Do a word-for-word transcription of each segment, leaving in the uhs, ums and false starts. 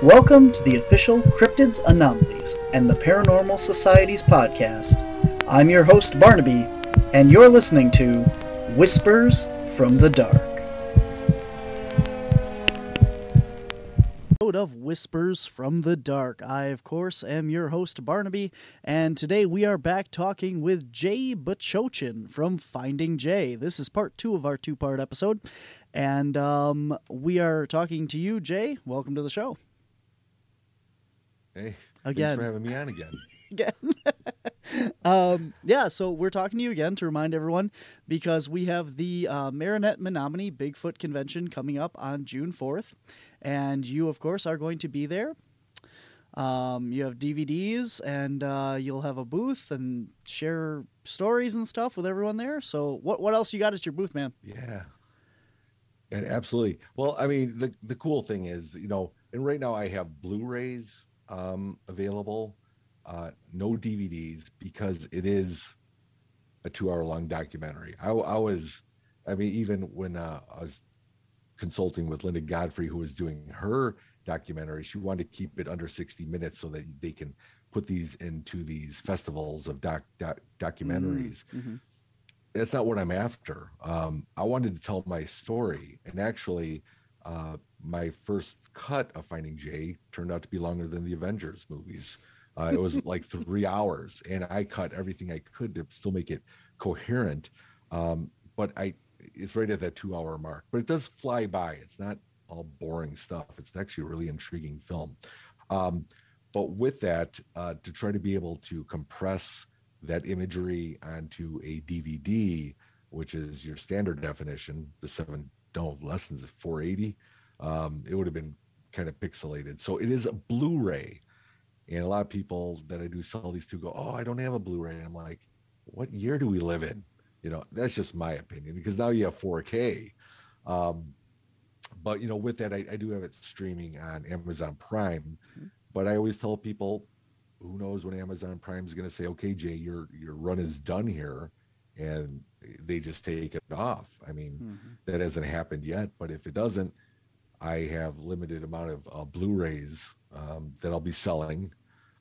Welcome to the official Cryptids, Anomalies, and the Paranormal Society's podcast. I'm your host, Barnaby, and you're listening to Whispers from the Dark. Of Whispers from the Dark. I, of course, am your host, Barnaby, and today we are back talking with Jay Bachochin from Finding Jay. This is part two of our two-part episode, and um, we are talking to you, Jay. Welcome to the show. Hey, again. Thanks for having me on again. again. um, yeah, so we're talking to you again to remind everyone because we have the uh, Marinette Menominee Bigfoot Convention coming up on June fourth, and you, of course, are going to be there. Um, you have D V Ds, and uh, you'll have a booth and share stories and stuff with everyone there. So what what else you got at your booth, man? Yeah. And absolutely. Well, I mean, the, the cool thing is, you know, and right now I have Blu-rays um, available, uh, no D V Ds, because it is a two hour long documentary. I, I was, I mean, even when uh, I was consulting with Linda Godfrey, who was doing her documentary, she wanted to keep it under sixty minutes so that they can put these into these festivals of doc, doc documentaries. Mm-hmm. That's not what I'm after. Um, I wanted to tell my story, and actually, uh, my first cut of Finding Jay turned out to be longer than the Avengers movies. Uh, it was like three hours, and I cut everything I could to still make it coherent. Um, but I, it's right at that two-hour mark. But it does fly by. It's not all boring stuff. It's actually a really intriguing film. Um, but with that, uh, to try to be able to compress that imagery onto a D V D, which is your standard definition, the seven, no, less than four eighty, um, it would have been kind of pixelated. So it is a Blu-ray. And a lot of people that I do sell these to go, oh, I don't have a Blu-ray. And I'm like, what year do we live in? You know, that's just my opinion, because now you have four K. Um, but, you know, with that, I, I do have it streaming on Amazon Prime. Mm-hmm. But I always tell people, who knows when Amazon Prime is going to say, okay, Jay, your your run is done here, and they just take it off. I mean, mm-hmm. that hasn't happened yet, but if it doesn't, I have limited amount of uh, Blu-rays um, that I'll be selling.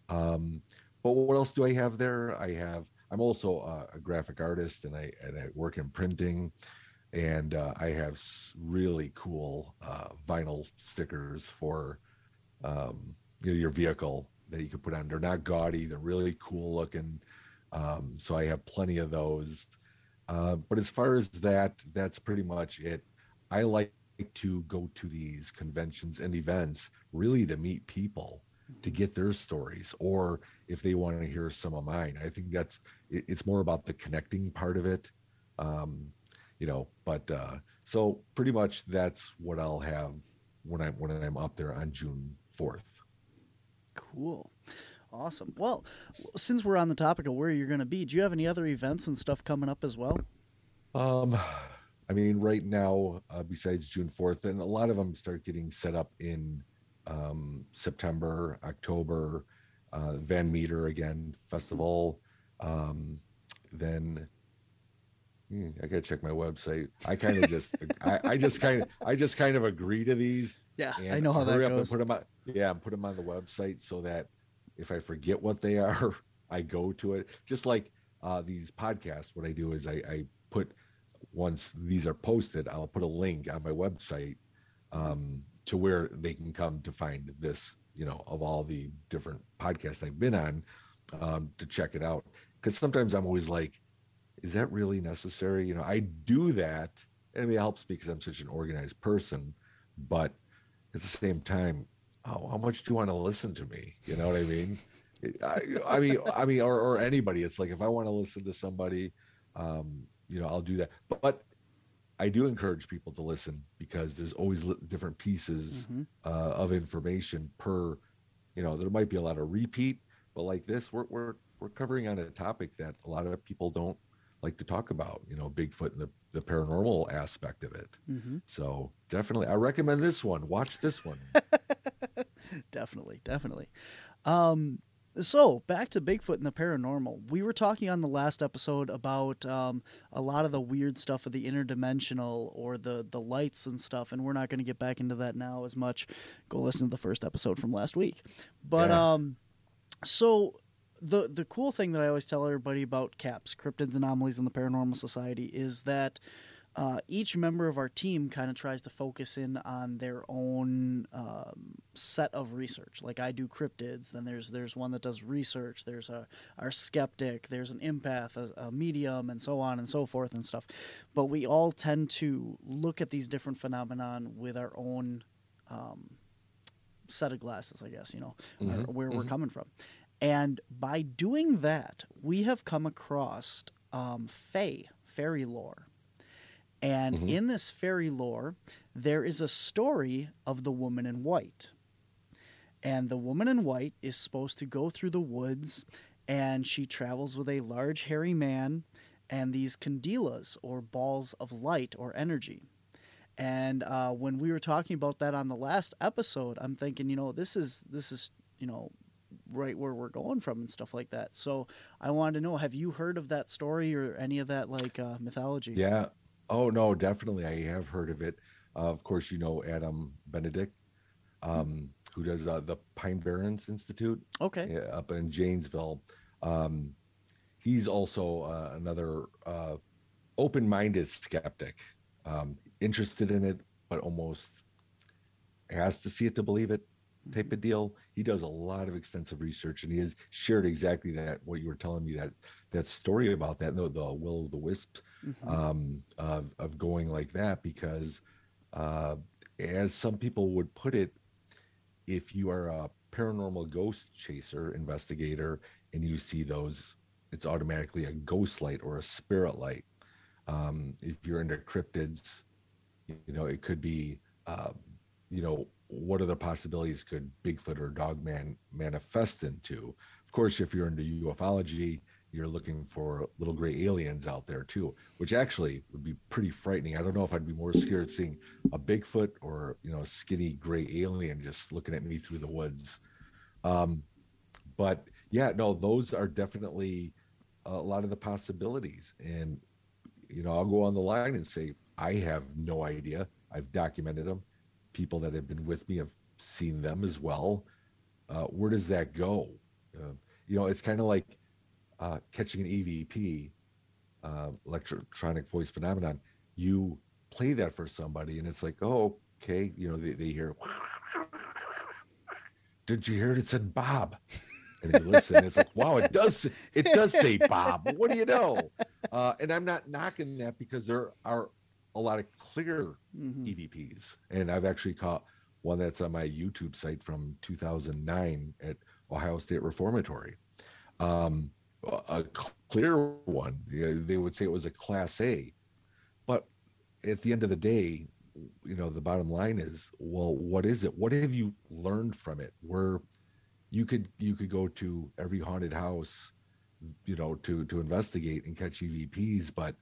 Um, but what else do I have there? I have, I'm also uh, a graphic artist, and I and I work in printing, and uh, I have really cool uh, vinyl stickers for um, you know, your vehicle that you can put on. They're not gaudy, they're really cool looking. Um, so I have plenty of those. Uh, but as far as that, that's pretty much it. I like to go to these conventions and events really to meet people, to get their stories, or if they want to hear some of mine. I think that's, it, it's more about the connecting part of it. Um, you know, but uh, so pretty much that's what I'll have when I'm, when I'm up there on June fourth. Cool. Awesome. Well, since we're on the topic of where you're going to be, do you have any other events and stuff coming up as well? Um, I mean, right now, uh, besides June fourth, and a lot of them start getting set up in um, September, October, uh, Van Meter again festival. Um, then hmm, I gotta check my website. I kind of just, I, I just kind of, I just kind of agree to these. Yeah, I know how that goes. Put them on, yeah, put them on the website so that if I forget what they are, I go to it. Just like uh, these podcasts, what I do is I, I put, once these are posted, I'll put a link on my website um, to where they can come to find this, you know, of all the different podcasts I've been on, um, to check it out. Because sometimes I'm always like, is that really necessary? You know, I do that. I mean, it helps because I'm such an organized person, but at the same time, oh, how much do you want to listen to me? You know what I mean? I, I mean, I mean, or, or anybody. It's like, if I want to listen to somebody, um, you know, I'll do that. But, but I do encourage people to listen, because there's always li- different pieces mm-hmm. uh, of information per, you know, there might be a lot of repeat, but like this, we're, we're, we're covering on a topic that a lot of people don't like to talk about, you know, Bigfoot and the, the paranormal aspect of it. Mm-hmm. So definitely, I recommend this one. Watch this one. definitely, definitely. Um, So, back to Bigfoot and the paranormal. We were talking on the last episode about um, a lot of the weird stuff of the interdimensional or the, the lights and stuff, and we're not going to get back into that now as much. Go listen to the first episode from last week. But, Yeah. um, so the the cool thing that I always tell everybody about CAPS, Cryptids, Anomalies, and the Paranormal Society, is that uh, each member of our team kind of tries to focus in on their own um, set of research. Like I do cryptids, then there's there's one that does research. There's a our skeptic. There's an empath, a, a medium, and so on and so forth and stuff. But we all tend to look at these different phenomenon with our own um, set of glasses, I guess. You know, Mhm, or where we're mhm. coming from. And by doing that, we have come across um, Fae, fairy lore. And Mhm. in this fairy lore, there is a story of the woman in white. And the woman in white is supposed to go through the woods, and she travels with a large hairy man and these candelas, or balls of light or energy. And uh, when we were talking about that on the last episode, I'm thinking, you know, this is this is you know right where we're going from and stuff like that. So I wanted to know, have you heard of that story or any of that like uh, mythology? Yeah. Oh no, definitely. I have heard of it. Uh, of course, you know Adam Benedict, um, who does uh, the Pine Barrens Institute Okay. uh, up in Janesville. Um, he's also uh, another uh, open-minded skeptic, um, interested in it, but almost has to see it to believe it type of deal. He does a lot of extensive research, and he has shared exactly that what you were telling me, that that story about that, no, the will o' the wisp, Mm-hmm. um, of of going like that, because uh, as some people would put it, if you are a paranormal ghost chaser investigator and you see those, it's automatically a ghost light or a spirit light. Um, if you're into cryptids, you know, it could be, um, you know, what other possibilities could Bigfoot or Dogman manifest into? Of course, if you're into ufology, you're looking for little gray aliens out there too, which actually would be pretty frightening. I don't know if I'd be more scared seeing a Bigfoot or, you know, a skinny gray alien just looking at me through the woods. Um, but yeah, no, those are definitely a lot of the possibilities. And you know, I'll go on the line and say, I have no idea. I've documented them. People that have been with me have seen them as well. Uh, where does that go? Uh, you know, it's kind of like uh, catching an E V P, uh, electronic voice phenomenon. You play that for somebody, and it's like, oh, okay. You know, they, they hear, did you hear it? It said Bob. And they listen. It's like, wow, it does. It does say Bob. What do you know? Uh, and I'm not knocking that, because there are a lot of clear Mm-hmm. E V Ps, and I've actually caught one that's on my YouTube site from two thousand nine at Ohio State Reformatory. Um, a clear one. They would say it was a Class A, but at the end of the day, you know, the bottom line is, well, what is it? What have you learned from it? Where you could you could go to every haunted house, you know, to to investigate and catch E V Ps, but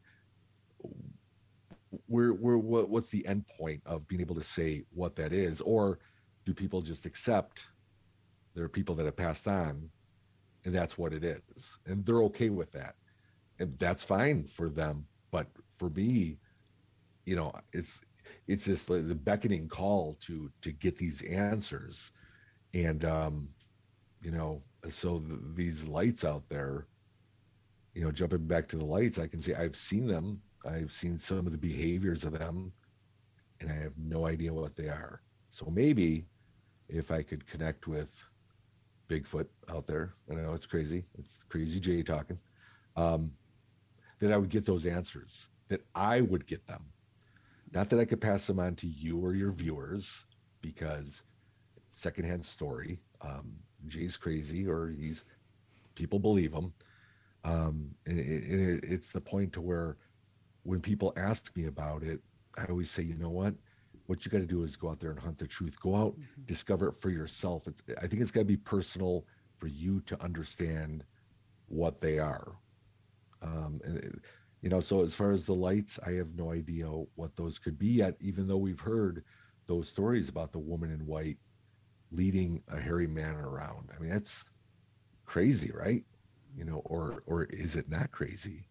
we're we're what, what's the end point of being able to say what that is? Or do people just accept there are people that have passed on and that's what it is, and they're okay with that, and that's fine for them. But for me, you know, it's it's just like the beckoning call to to get these answers. And um you know, so th- these lights out there, you know, jumping back to the lights, I can say I've seen them. I've seen some of the behaviors of them, and I have no idea what they are. So maybe if I could connect with Bigfoot out there, I know it's crazy, it's crazy Jay talking, um, that I would get those answers, that I would get them. Not that I could pass them on to you or your viewers, because secondhand story. Um, Jay's crazy, or he's people believe him. Um, and it, it, it's the point to where when people ask me about it, I always say, you know what? What you got to do is go out there and hunt the truth. Go out, Mm-hmm. discover it for yourself. It's, I think it's got to be personal for you to understand what they are. Um, and it, you know, so as far as the lights, I have no idea what those could be yet, even though we've heard those stories about the woman in white leading a hairy man around. I mean, that's crazy, right? You know, or or is it not crazy?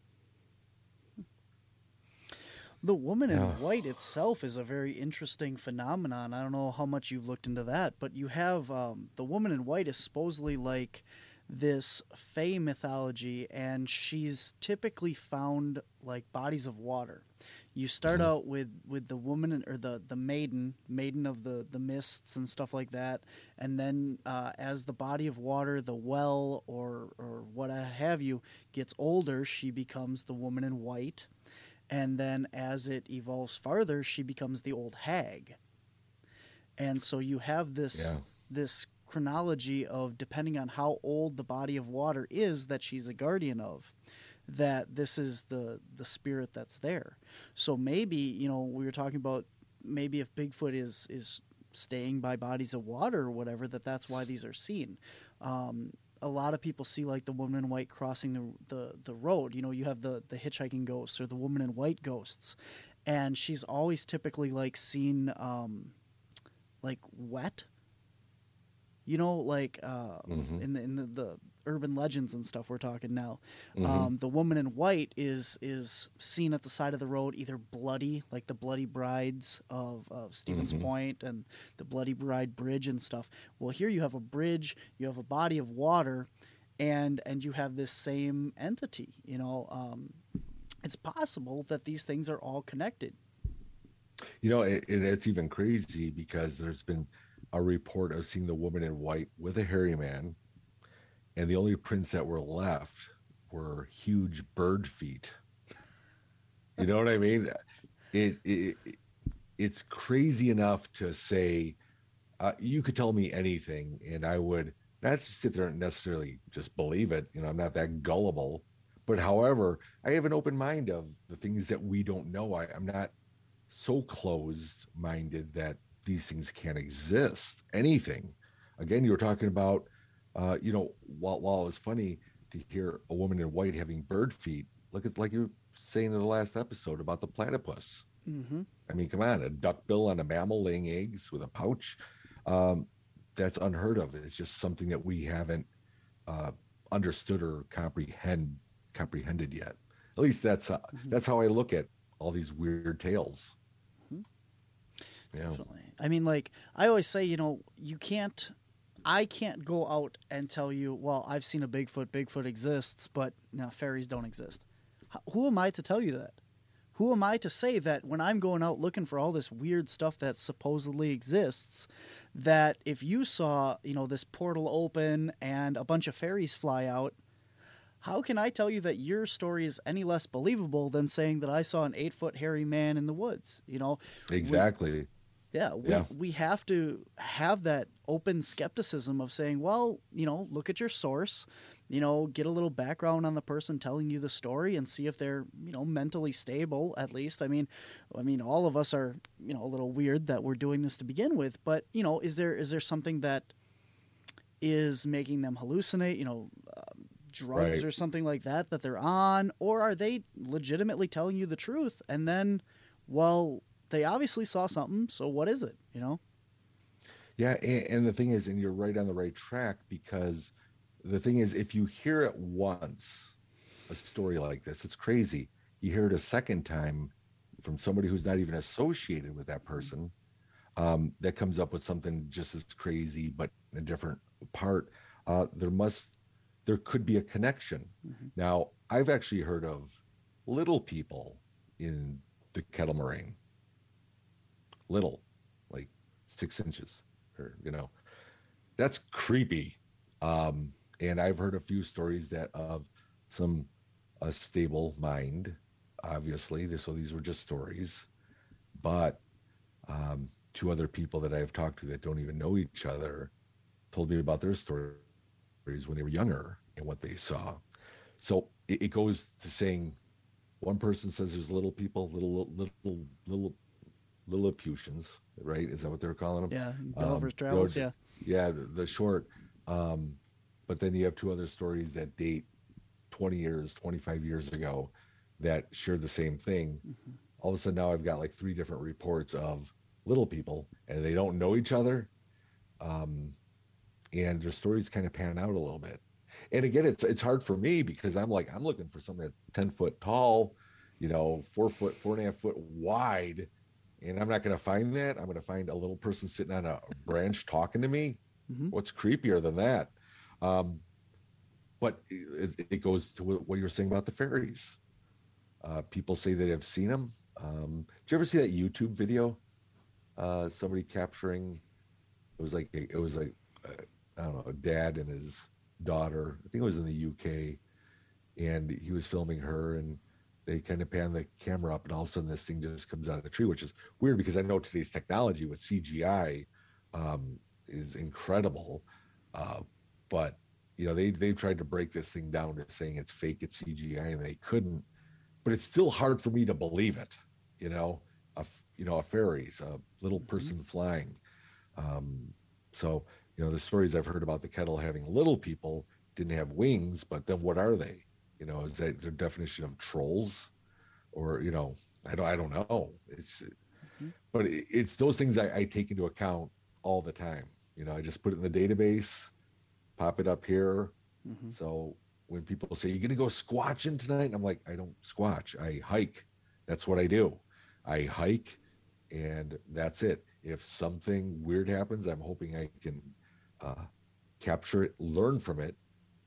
The woman Yeah. in white itself is a very interesting phenomenon. I don't know how much you've looked into that, but you have um, the woman in white is supposedly like this Fey mythology, and she's typically found like bodies of water. You start Mhm. out with, with the woman or the, the maiden, maiden of the, the mists and stuff like that, and then uh, as the body of water, the well or or what have you, gets older, she becomes the woman in white, and then as it evolves farther, she becomes the old hag. And so you have Yeah. this this chronology of, depending on how old the body of water is that she's a guardian of, that this is the the spirit that's there. So maybe, you know, we were talking about, maybe if Bigfoot is is staying by bodies of water or whatever, that that's why these are seen. Um, a lot of people see like the woman in white crossing the, the the road. You know, you have the the hitchhiking ghosts or the woman in white ghosts, and she's always typically like seen um, like wet, you know, like uh, Hmm. in the in the, the urban legends and stuff we're talking now. Hmm. Um, the woman in white is is seen at the side of the road, either bloody, like the Bloody Brides of, of Stevens Hmm. Point and the Bloody Bride Bridge and stuff. Well, here you have a bridge, you have a body of water, and and you have this same entity. You know, um, it's possible that these things are all connected. You know, it, it, it's even crazy because there's been a report of seeing the woman in white with a hairy man, and the only prints that were left were huge bird feet. You know what I mean? It, it it's crazy enough to say, uh, you could tell me anything, and I would not just sit there and necessarily just believe it. You know, I'm not that gullible. But however, I have an open mind of the things that we don't know. I, I'm not so closed minded that these things can't exist. Anything. Again, you were talking about, uh, you know, while, while it was funny to hear a woman in white having bird feet, look at, like you were saying in the last episode about the platypus. Mm-hmm. I mean, come on, a duckbill on a mammal laying eggs with a pouch. Um, that's unheard of. It's just something that we haven't uh, understood or comprehend comprehended yet. At least that's uh, Mm-hmm. that's how I look at all these weird tales. Mm-hmm. Yeah. Definitely. I mean, like, I always say, you know, you can't, I can't go out and tell you, well, I've seen a Bigfoot, Bigfoot exists, but no, fairies don't exist. H- Who am I to tell you that? Who am I to say that when I'm going out looking for all this weird stuff that supposedly exists, that if you saw, you know, this portal open and a bunch of fairies fly out, how can I tell you that your story is any less believable than saying that I saw an eight foot hairy man in the woods? You know, we, Exactly. yeah, we Yeah. we have to have that open skepticism of saying, well, you know, look at your source, you know, get a little background on the person telling you the story and see if they're, you know, mentally stable at least. I mean, I mean, all of us are, you know, a little weird that we're doing this to begin with, but you know, is there is there something that is making them hallucinate? You know, uh, drugs Right. or something like that that they're on, or are they legitimately telling you the truth? And then, well, they obviously saw something, so what is it? You know? Yeah. And, and the thing is, and you're right on the right track, because the thing is, if you hear it once, a story like this, it's crazy. You hear it a second time from somebody who's not even associated with that person, um, that comes up with something just as crazy, but in a different part. Uh, there must, there could be a connection. Mm-hmm. Now, I've actually heard of little people in the kettle moraine, little, like six inches, or, you know, that's creepy. Um, and I've heard a few stories that of some a stable mind, obviously. This, so these were just stories, but um, two other people that I've talked to that don't even know each other told me about their stories when they were younger and what they saw. So it, it goes to saying, one person says there's little people, little little little Lilliputians, right? Is that what they're calling them? Yeah, Um, Gulliver's Travels. road, Yeah. yeah, the, the short. Um, but then you have two other stories that date twenty years, twenty-five years ago that share the same thing. Mm-hmm. All of a sudden now I've got like three different reports of little people and they don't know each other. Um, and their stories kind of pan out a little bit. And again, it's it's hard for me because I'm like, I'm looking for something that's ten foot tall, you know, four foot, four and a half foot wide. And I'm not going to find that. I'm going to find a little person sitting on a branch talking to me. Mm-hmm. What's creepier than that? Um, but it, it goes to what you were saying about the fairies. Uh, people say that have seen them. Um, did you ever see that YouTube video? Uh, somebody capturing, it was like, it was like, uh, I don't know, a dad and his daughter. I think it was in the U K, and he was filming her, and they kind of pan the camera up, and all of a sudden this thing just comes out of the tree, which is weird because I know today's technology with C G I um, is incredible, uh, but you know they they've tried to break this thing down to saying it's fake, it's C G I, and they couldn't. But it's still hard for me to believe it. You know, a you know a fairies, a little person mm-hmm. flying. Um, so you know the stories I've heard about the kettle having little people didn't have wings, but then what are they? You know, is that their definition of trolls, or you know, I don't, I don't know. It's, mm-hmm. but it, it's those things I, I take into account all the time. You know, I just put it in the database, pop it up here. Mm-hmm. So when people say, "You're going to go squatching tonight?" and I'm like, I don't squatch. I hike. That's what I do. I hike, and that's it. If something weird happens, I'm hoping I can uh, capture it, learn from it,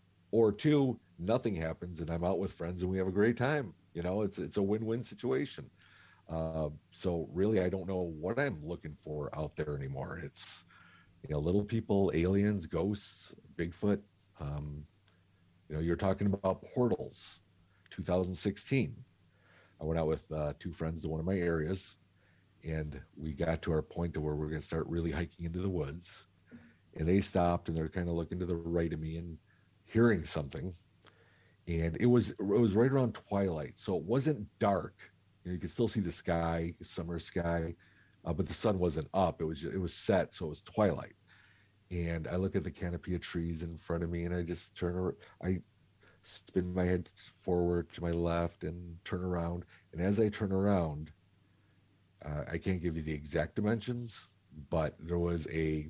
or two, nothing happens and I'm out with friends and we have a great time. You know, it's it's a win-win situation. Uh, so really, I don't know what I'm looking for out there anymore. It's, you know, little people, aliens, ghosts, Bigfoot. Um, you know, you're talking about portals. two thousand sixteen, I went out with uh, two friends to one of my areas, and we got to our point to where we're going to start really hiking into the woods. And they stopped and they're kind of looking to the right of me and hearing something. And it was it was right around twilight, so it wasn't dark. You know, you could still see the sky, summer sky, uh, but the sun wasn't up. It was it was set, so it was twilight. And I look at the canopy of trees in front of me, and I just turn around. I spin my head forward to my left and turn around. And as I turn around, uh, I can't give you the exact dimensions, but there was a,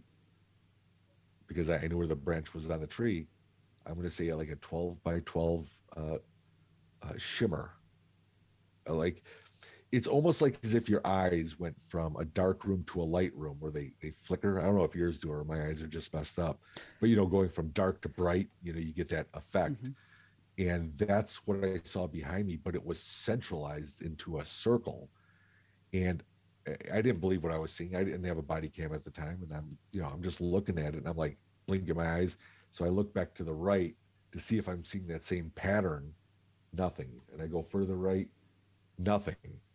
because I knew where the branch was on the tree, I'm going to say like a twelve by twelve uh, uh, shimmer. Uh, like, it's almost like as if your eyes went from a dark room to a light room where they, they flicker. I don't know if yours do or my eyes are just messed up, but, you know, going from dark to bright, you know, you get that effect. Mm-hmm. And that's what I saw behind me, but it was centralized into a circle. And I didn't believe what I was seeing. I didn't have a body cam at the time. And I'm, you know, I'm just looking at it and I'm like blinking my eyes. So I look back to the right to see if I'm seeing that same pattern. Nothing. And I go further right, nothing.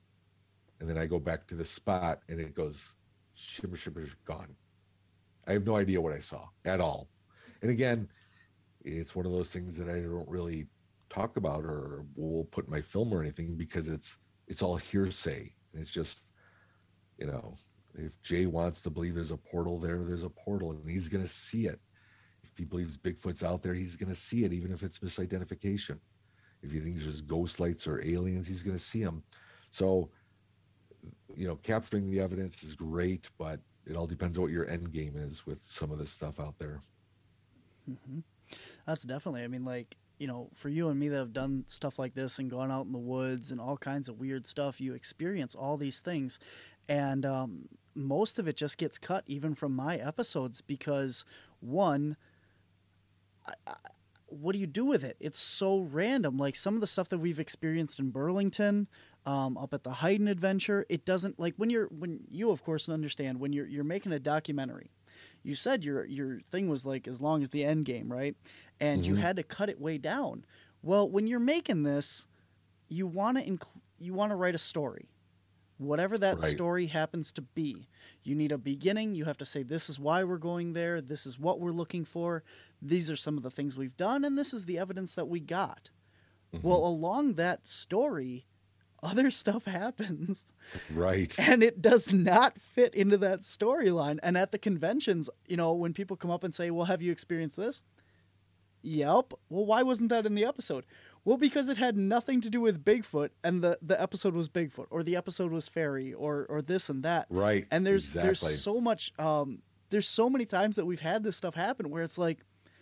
And then I go back to the spot and it goes shimmer, shimmer, gone. I have no idea what I saw at all. And again, it's one of those things that I don't really talk about or will put in my film or anything because it's it's all hearsay. And it's just, you know, if Jay wants to believe there's a portal there, there's a portal and he's going to see it. If he believes Bigfoot's out there, he's going to see it, even if it's misidentification. If he thinks there's ghost lights or aliens, he's going to see them. So, you know, capturing the evidence is great, but it all depends on what your end game is with some of this stuff out there. Mm-hmm. That's definitely, I mean, like, you know, for you and me that have done stuff like this and gone out in the woods and all kinds of weird stuff, you experience all these things. And um, most of it just gets cut even from my episodes because, one, I, I, what do you do with it? It's so random. Like some of the stuff that we've experienced in Burlington, um, up at the Hayden Adventure, it doesn't, like when you're, when you of course understand, when you're you're making a documentary, you said your your thing was like as long as the end game, right? And mm-hmm. you had to cut it way down. Well, when you're making this, you want to inc- you want to write a story. Whatever that right. story happens to be. You need a beginning. You have to say, this is why we're going there. This is what we're looking for. These are some of the things we've done, and this is the evidence that we got. Mm-hmm. Well, along that story, other stuff happens. Right. And it does not fit into that storyline. And at the conventions, you know, when people come up and say, well, have you experienced this? Yep. Well, why wasn't that in the episode? Well, because it had nothing to do with Bigfoot, and the, the episode was Bigfoot, or the episode was fairy, or or this and that. Right. And there's exactly. there's so much um there's so many times that we've had this stuff happen where it's like,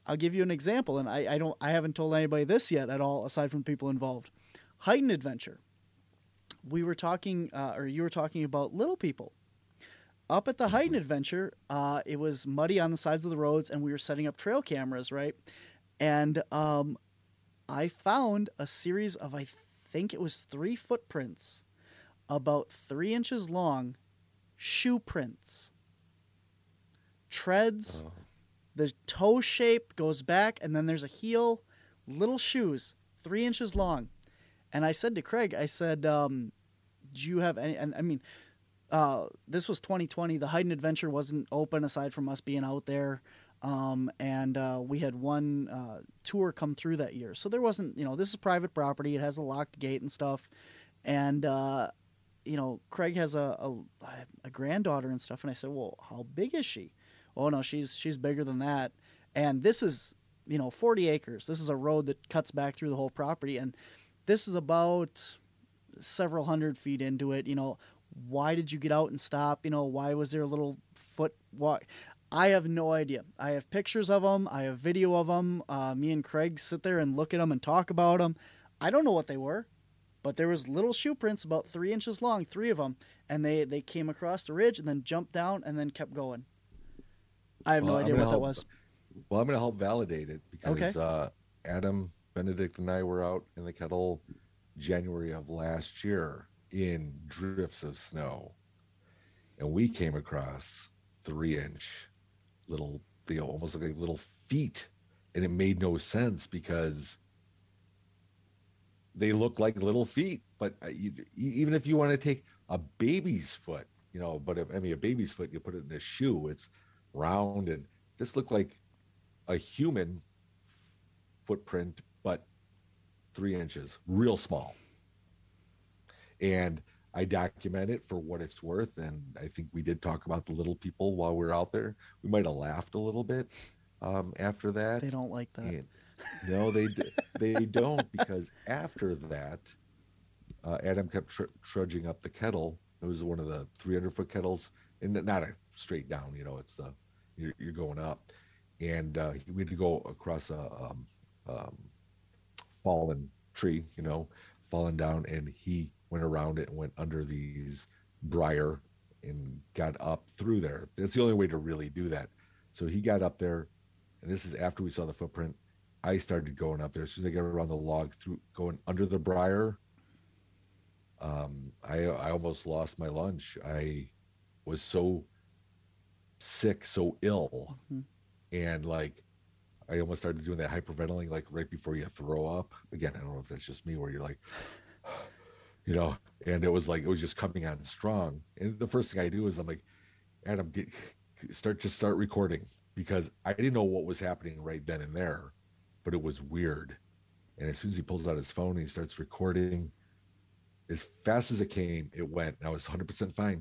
I'll give you an example, and I, I don't I haven't told anybody this yet at all, aside from people involved. Heightened Adventure. We were talking, uh, or you were talking about Little People. Up at the Heightened Adventure, uh, it was muddy on the sides of the roads, and we were setting up trail cameras, right? And um, I found a series of, I think it was three footprints, about three inches long, shoe prints. Treads, oh. The toe shape goes back, and then there's a heel, little shoes, three inches long. And I said to Craig, I said, um, do you have any, and I mean, uh, this was twenty twenty. The Heightened Adventure wasn't open aside from us being out there. Um, and uh, we had one uh, tour come through that year. So there wasn't, you know, this is private property. It has a locked gate and stuff. And, uh, you know, Craig has a, a, a granddaughter and stuff. And I said, well, how big is she? Oh, no, she's she's bigger than that. And this is, you know, forty acres. This is a road that cuts back through the whole property. And this is about several hundred feet into it. You know, why did you get out and stop? You know, why was there a little foot walk? I have no idea. I have pictures of them. I have video of them. Uh, me and Craig sit there and look at them and talk about them. I don't know what they were, but there was little shoe prints about three inches long, three of them, and they, they came across the ridge and then jumped down and then kept going. I have well, no idea what help, that was. Well, I'm going to help validate it because okay. uh, Adam, Benedict, and I were out in the kettle January of last year in drifts of snow, and we came across three-inch little, you know, almost like little feet, and it made no sense because they look like little feet. But you, even if you want to take a baby's foot, you know, but if, I mean, a baby's foot, you put it in a shoe, it's round and just looked like a human footprint, but three inches, real small. And I document it for what it's worth, and I think we did talk about the little people while we were out there. We might have laughed a little bit um, after that. They don't like that. And, no, they they don't, because after that, uh, Adam kept tr- trudging up the kettle. It was one of the three hundred foot kettles, and not a straight down. You know, it's the you're, you're going up, and uh, we had to go across a um, um, fallen tree. You know, fallen down, and he went around it and went under these briar and got up through there. That's the only way to really do that. So he got up there, and this is after we saw the footprint. I started going up there. As soon as I got around the log, through going under the briar, um, I I almost lost my lunch. I was so sick, so ill, mm-hmm. and like I almost started doing that hyperventilating, like right before you throw up. Again, I don't know if that's just me, where you're like, you know, and it was like, it was just coming on strong. And the first thing I do is I'm like, Adam, get, start, just start recording, because I didn't know what was happening right then and there, but it was weird. And as soon as he pulls out his phone and he starts recording, as fast as it came, it went, and I was one hundred percent fine.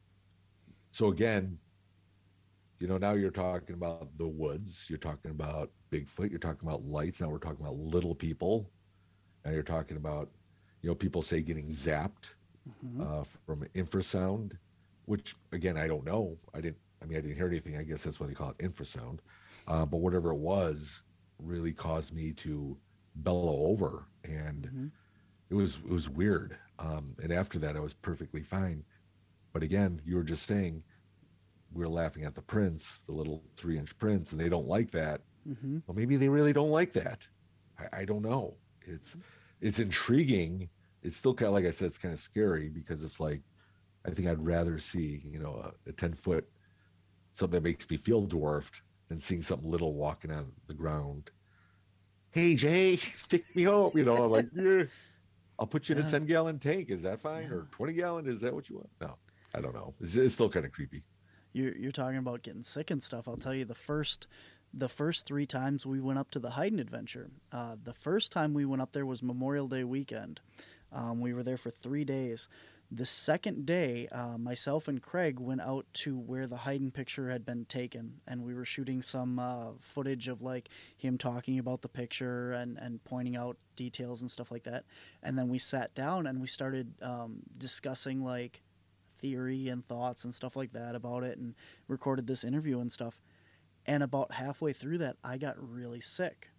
So again, you know, now you're talking about the woods, you're talking about Bigfoot, you're talking about lights. Now we're talking about little people. Now you're talking about, you know, people say getting zapped mm-hmm. uh, from infrasound, which again, I don't know. I didn't, I mean, I didn't hear anything. I guess that's why they call it infrasound. Uh, but whatever it was really caused me to bellow over, and mm-hmm. it was, it was weird. Um, and after that, I was perfectly fine. But again, you were just saying, we were laughing at the prints, the little three inch prints, and they don't like that. Mm-hmm. Well, maybe they really don't like that. I, I don't know. It's, mm-hmm. It's intriguing. It's still kind of, like I said, it's kind of scary, because it's like, I think I'd rather see, you know, a, a ten foot, something that makes me feel dwarfed, than seeing something little walking on the ground. Hey, Jay, take me home. You know, I'm like, yeah, I'll put you in yeah. a ten gallon tank. Is that fine? Yeah. Or twenty gallon? Is that what you want? No, I don't know. It's, it's still kind of creepy. You're, you're talking about getting sick and stuff. I'll tell you, the first the first three times we went up to the Heightened Adventure, uh, the first time we went up there was Memorial Day weekend. Um, we were there for three days. The second day, uh, myself and Craig went out to where the Heightened picture had been taken, and we were shooting some uh, footage of like him talking about the picture and, and pointing out details and stuff like that. And then we sat down and we started um, discussing like theory and thoughts and stuff like that about it, and recorded this interview and stuff. And about halfway through that, I got really sick.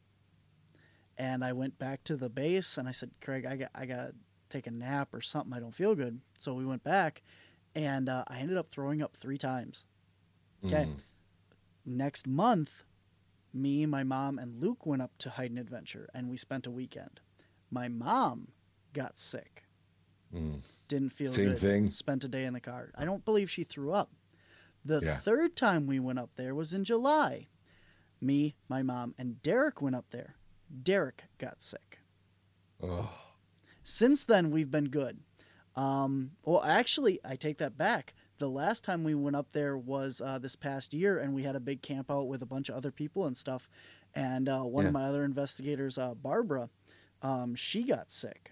And I went back to the base and I said, Craig, I got I got to take a nap or something. I don't feel good. So we went back and uh, I ended up throwing up three times. Okay. Mm. Next month, me, my mom, and Luke went up to Hayden Adventure and we spent a weekend. My mom got sick. Mm. Didn't feel Same good. thing. Spent a day in the car. I don't believe she threw up. The Yeah. third time we went up there was in July. Me, my mom, and Derek went up there. Derek got sick. Oh. Since then, we've been good. Um, well, actually, I take that back. The last time we went up there was uh, this past year, and we had a big camp out with a bunch of other people and stuff. And uh, one Yeah. of my other investigators, uh, Barbara, um, she got sick.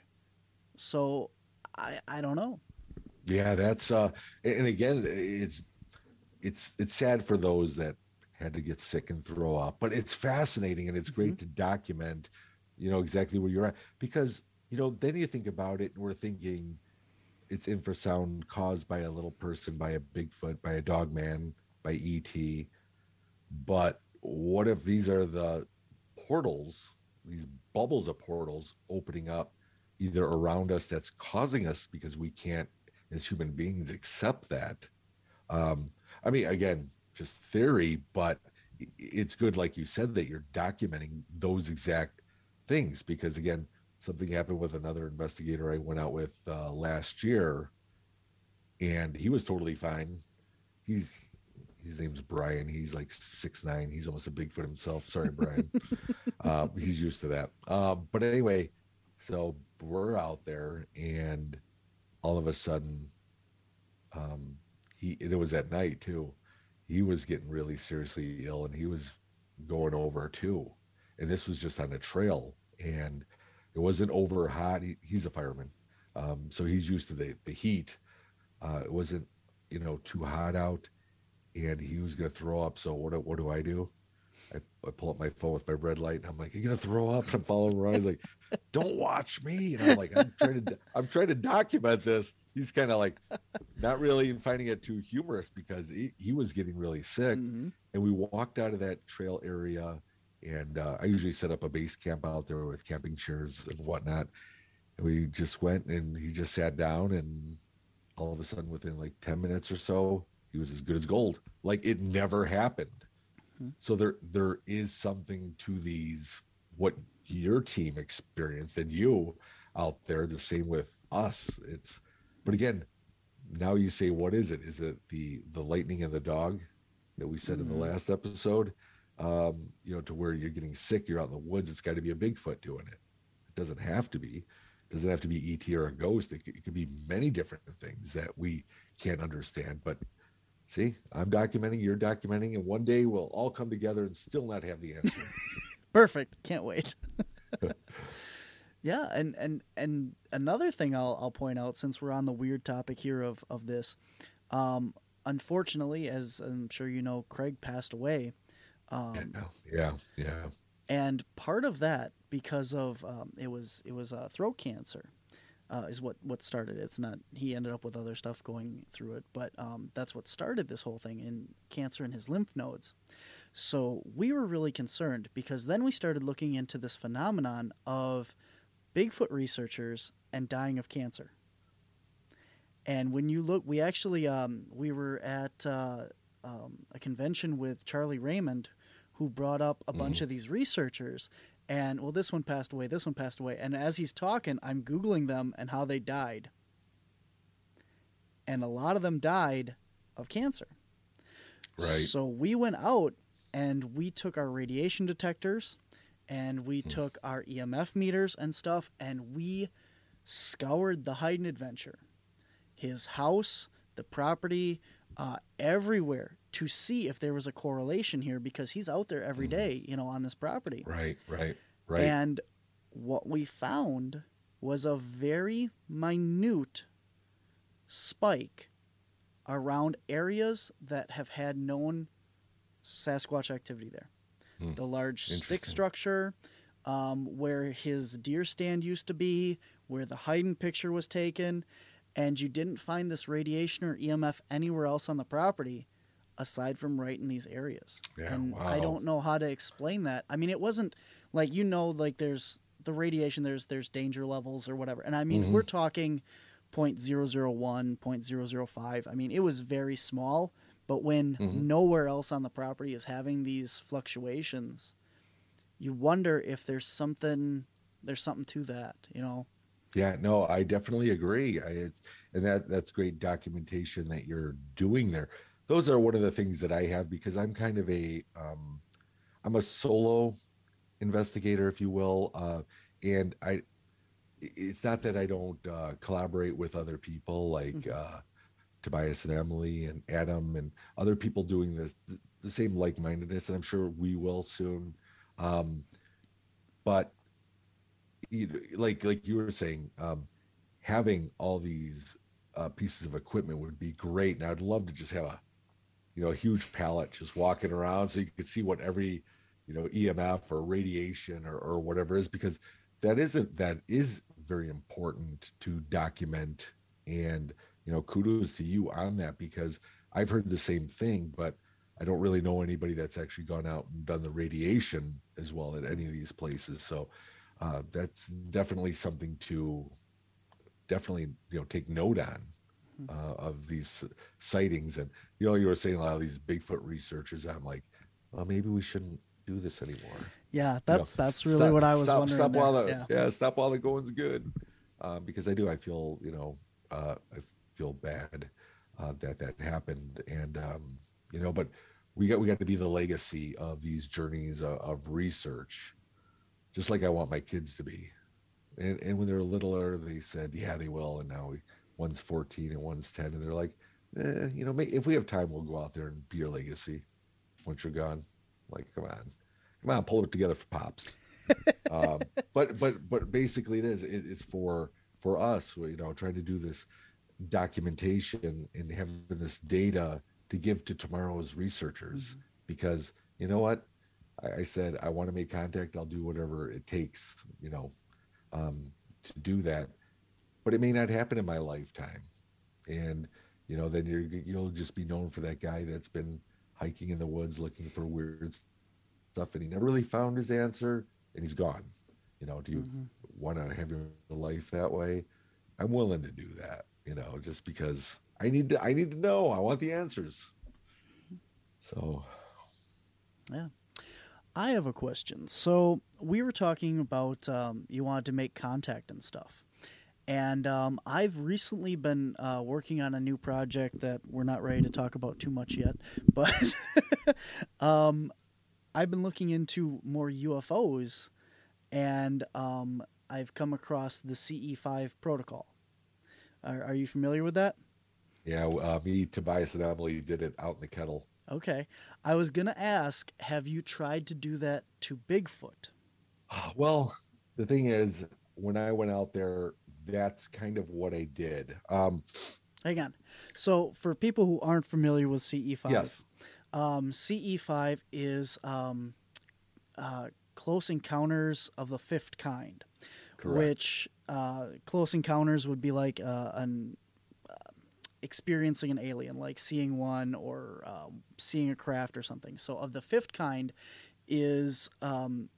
So I, I don't know. Yeah, that's uh and again it's it's it's sad for those that had to get sick and throw up, but it's fascinating and it's great Mm-hmm. to document, you know, exactly where you're at, because you know then you think about it and we're thinking it's infrasound caused by a little person, by a Bigfoot, by a dog man, by E T. But what if these are the portals, these bubbles of portals opening up either around us that's causing us, because we can't as human beings accept that. Um, I mean, again, just theory, but i- it's good, like you said, that you're documenting those exact things, because again, something happened with another investigator I went out with uh, last year, and he was totally fine. He's his name's Brian. He's like six nine. He's almost a Bigfoot himself. Sorry, Brian. um, he's used to that. Um, but anyway, so we're out there, and all of a sudden, um, he and it was at night too. He was getting really seriously ill, and he was going over too. And this was just on a trail, and it wasn't over hot. He, he's a fireman, um, so he's used to the the heat. Uh, it wasn't, you know, too hot out, and he was gonna throw up. So what do, what do I do? I, I pull up my phone with my red light, and I'm like, "Are you gonna throw up?" And I'm following around. He's like, "Don't watch me." And I'm like, "I'm trying to, I'm trying to document this." He's kind of like, not really finding it too humorous, because he, he was getting really sick. Mm-hmm. And we walked out of that trail area, and uh, I usually set up a base camp out there with camping chairs and whatnot. And we just went, and he just sat down, and all of a sudden, within like ten minutes or so, he was as good as gold. Like it never happened. Mhm. So there there is something to these, what your team experienced and you out there, the same with us. It's, but again, now you say, what is it? Is it the the lightning and the dog that we said in Mhm. the last episode? Um, you know, to where you're getting sick, you're out in the woods, it's got to be a Bigfoot doing it. It doesn't have to be. It doesn't have to be E T or a ghost. It could, it could be many different things that we can't understand. But see, I'm documenting, you're documenting, and one day we'll all come together and still not have the answer. Perfect. Can't wait. Yeah, and, and and another thing I'll I'll point out, since we're on the weird topic here of of this, um, unfortunately, as I'm sure you know, Craig passed away, um, yeah, yeah. and part of that because of um, it was it was uh, throat cancer. Uh, is what, what started it. It's not, he ended up with other stuff going through it, but um, that's what started this whole thing, in cancer in his lymph nodes. So we were really concerned, because then we started looking into this phenomenon of Bigfoot researchers and dying of cancer. And when you look, we actually, um, we were at uh, um, a convention with Charlie Raymond, who brought up a bunch Mhm. of these researchers. And, well, this one passed away, this one passed away. And as he's talking, I'm Googling them and how they died. And a lot of them died of cancer. Right. So we went out and we took our radiation detectors and we Hmm. took our E M F meters and stuff, and we scoured the Hayden Adventure, his house, the property, uh, everywhere, to see if there was a correlation here, because he's out there every Mhm. day, you know, on this property. Right, right, right. And what we found was a very minute spike around areas that have had known Sasquatch activity there. Hmm. The large stick Interesting. structure, um, where his deer stand used to be, where the Hayden picture was taken, and you didn't find this radiation or E M F anywhere else on the property aside from right in these areas. Yeah, And I wow. don't know how to explain that. I mean, it wasn't like, you know, like there's the radiation, there's there's danger levels or whatever. And I mean, Hmm. we're talking point zero zero one, point zero zero five. I mean, it was very small, but when Hmm. nowhere else on the property is having these fluctuations, you wonder if there's something there's something to that, you know. Yeah, no, I definitely agree. I, it's and that that's great documentation that you're doing there. Those are one of the things that I have because I'm kind of a um, I'm a solo investigator, if you will, uh, and I it's not that I don't uh, collaborate with other people like Mhm. uh, Tobias and Emily and Adam and other people doing this the same like-mindedness, and I'm sure we will soon. Um, but you, like like you were saying, um, having all these uh, pieces of equipment would be great, and I'd love to just have a you know a huge pallet just walking around so you could see what every you know E M F or radiation or, or whatever is because that isn't that is very important to document and you know kudos to you on that because I've heard the same thing but I don't really know anybody that's actually gone out and done the radiation as well at any of these places so uh, that's definitely something to definitely you know take note on Mhm. uh, of these sightings. And you know, you were saying a lot of these Bigfoot researchers. I'm like, well, maybe we shouldn't do this anymore. Yeah, You know, that's that's really stop, what I was stop, wondering stop there. while the Yeah. yeah, stop while the going's good. Um, because I do, I feel you know, uh, I feel bad uh, that that happened, and um, you know, but we got we got to be the legacy of these journeys of, of research, just like I want my kids to be. And and when they're littler, they said, yeah, they will. And now we, one's fourteen and one's ten, and they're like, eh, you know, may, if we have time, we'll go out there and be your legacy once you're gone. Like, come on, come on, pull it together for pops. Um, but but but basically, it is it, it's for for us, you know, trying to do this documentation and having this data to give to tomorrow's researchers Mhm. because you know what I, I said I want to make contact. I'll do whatever it takes, you know, um, to do that. But it may not happen in my lifetime, and you know, then you're you'll just be known for that guy that's been hiking in the woods looking for weird stuff, and he never really found his answer, and he's gone. You know, do you Mhm. want to have your life that way? I'm willing to do that. You know, just because I need to. I need to know. I want the answers. So, Yeah. I have a question. So we were talking about um, you wanted to make contact and stuff. And um, I've recently been uh, working on a new project that we're not ready to talk about too much yet. But um, I've been looking into more U F Os, and um, I've come across the C E five protocol. Are, are you familiar with that? yeah, uh, me, Tobias, and Emily did it out in the kettle. Okay. I was going to ask, have you tried to do that to Bigfoot? Well, the thing is, when I went out there, that's kind of what I did. Um, Hang on. So, for people who aren't familiar with C E five, yes, um, C E five is um, uh, Close Encounters of the Fifth Kind, correct. which uh, Close Encounters would be like uh, an experiencing an alien, like seeing one or um, seeing a craft or something. So, of the fifth kind is um,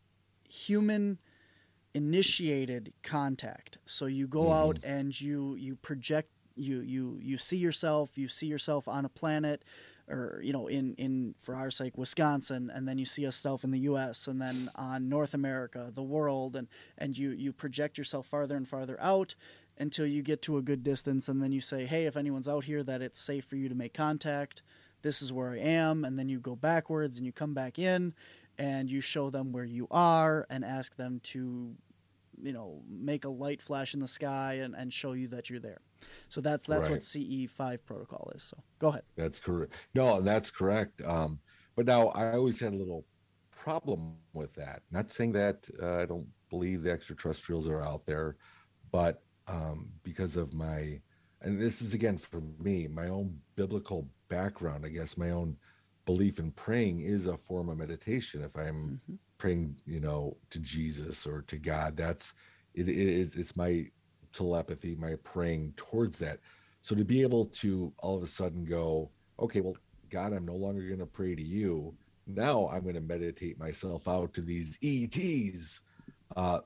human initiated contact. So you go Hmm. out and you you project you you you see yourself you see yourself on a planet or you know in in for our sake Wisconsin, and then you see yourself in the U S and then on North America, the world, and and you you project yourself farther and farther out until you get to a good distance, and then you say, hey, if anyone's out here, that it's safe for you to make contact. This is where I am. And then you go backwards and you come back in and you show them where you are and ask them to you know make a light flash in the sky and, and show you that you're there. So that's that's what Right. C E five protocol is. So go ahead. That's correct. No, that's correct. Um, but now I always had a little problem with that. Not saying that uh, I don't believe the extraterrestrials are out there, but um, because of my, and this is again for me, my own biblical background, I guess my own belief in praying is a form of meditation. If I'm Mm-hmm. praying, you know, to Jesus or to God, that's it, it is it's my telepathy, my praying towards that. So to be able to all of a sudden go, okay, well, God, I'm no longer going to pray to you. Now I'm going to meditate myself out to these E Ts. Uh,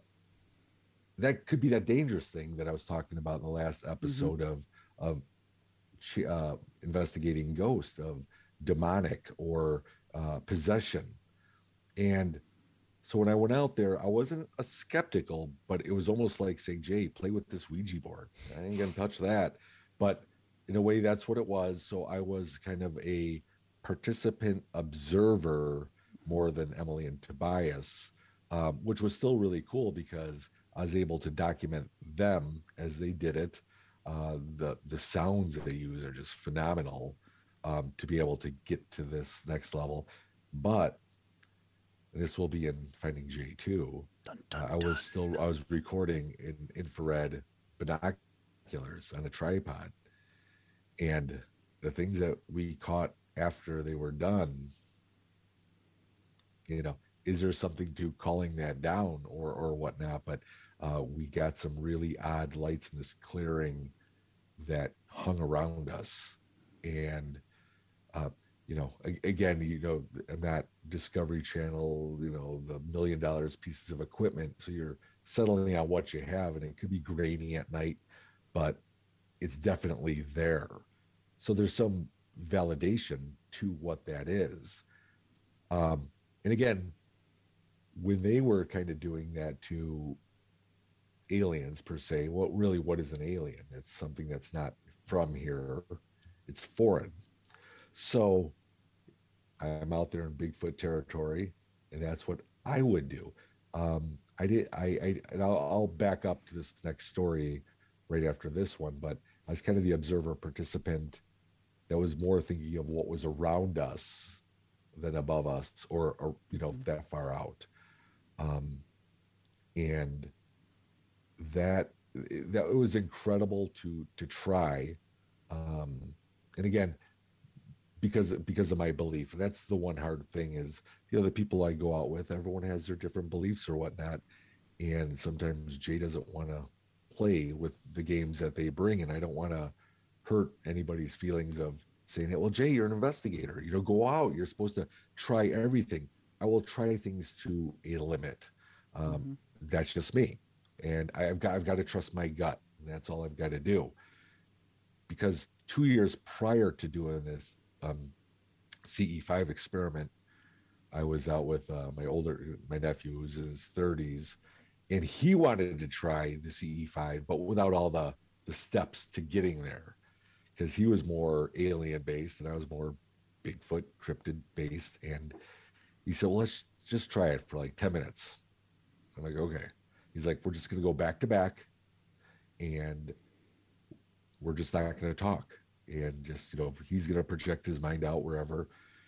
that could be that dangerous thing that I was talking about in the last Mm-hmm. episode of of uh, investigating ghost, of demonic or uh, possession. And so when I went out there, I wasn't a skeptical, but it was almost like saying, Jay, play with this Ouija board. I ain't gonna touch that. But in a way, that's what it was. So I was kind of a participant observer more than Emily and Tobias, um, which was still really cool because I was able to document them as they did it. Uh, the the sounds that they use are just phenomenal, um, to be able to get to this next level. But this will be in Finding J too. Dun, Uh, dun, I dun. was still I was recording in infrared binoculars on a tripod, and the things that we caught after they were done, you know, is there something to calling that down or or whatnot? But uh, we got some really odd lights in this clearing that hung around us, and uh, you know, again, you know, I'm not Discovery Channel, you know, the million dollars pieces of equipment. So you're settling on what you have, and it could be grainy at night, but it's definitely there. So there's some validation to what that is. Um, and again, when they were kind of doing that to aliens per se, what really, what is an alien? It's something that's not from here, it's foreign. So I'm out there in Bigfoot territory, and that's what I would do. Um, I did. I, I and I'll, I'll back up to this next story right after this one. But I was kind of the observer participant that was more thinking of what was around us than above us, or, or you know, that far out. Um, and that that it was incredible to to try. Um, and again, because because of my belief. That's the one hard thing is the other people I go out with, everyone has their different beliefs or whatnot. And sometimes Jay doesn't want to play with the games that they bring. And I don't want to hurt anybody's feelings of saying that, well, Jay, you're an investigator. You know, go out. You're supposed to try everything. I will try things to a limit. Um, Mm-hmm. that's just me. And I've got I've got to trust my gut. And that's all I've got to do. Because two years prior to doing this, um, C E five experiment, I was out with uh, my older, my nephew who's in his thirties, and he wanted to try the C E five, but without all the the steps to getting there, because he was more alien based and I was more Bigfoot cryptid based. And he said, "Well, let's just try it for like ten minutes." I'm like, "Okay." He's like, "We're just going to go back to back, and we're just not going to talk." And just, you know, he's going to project his mind out wherever.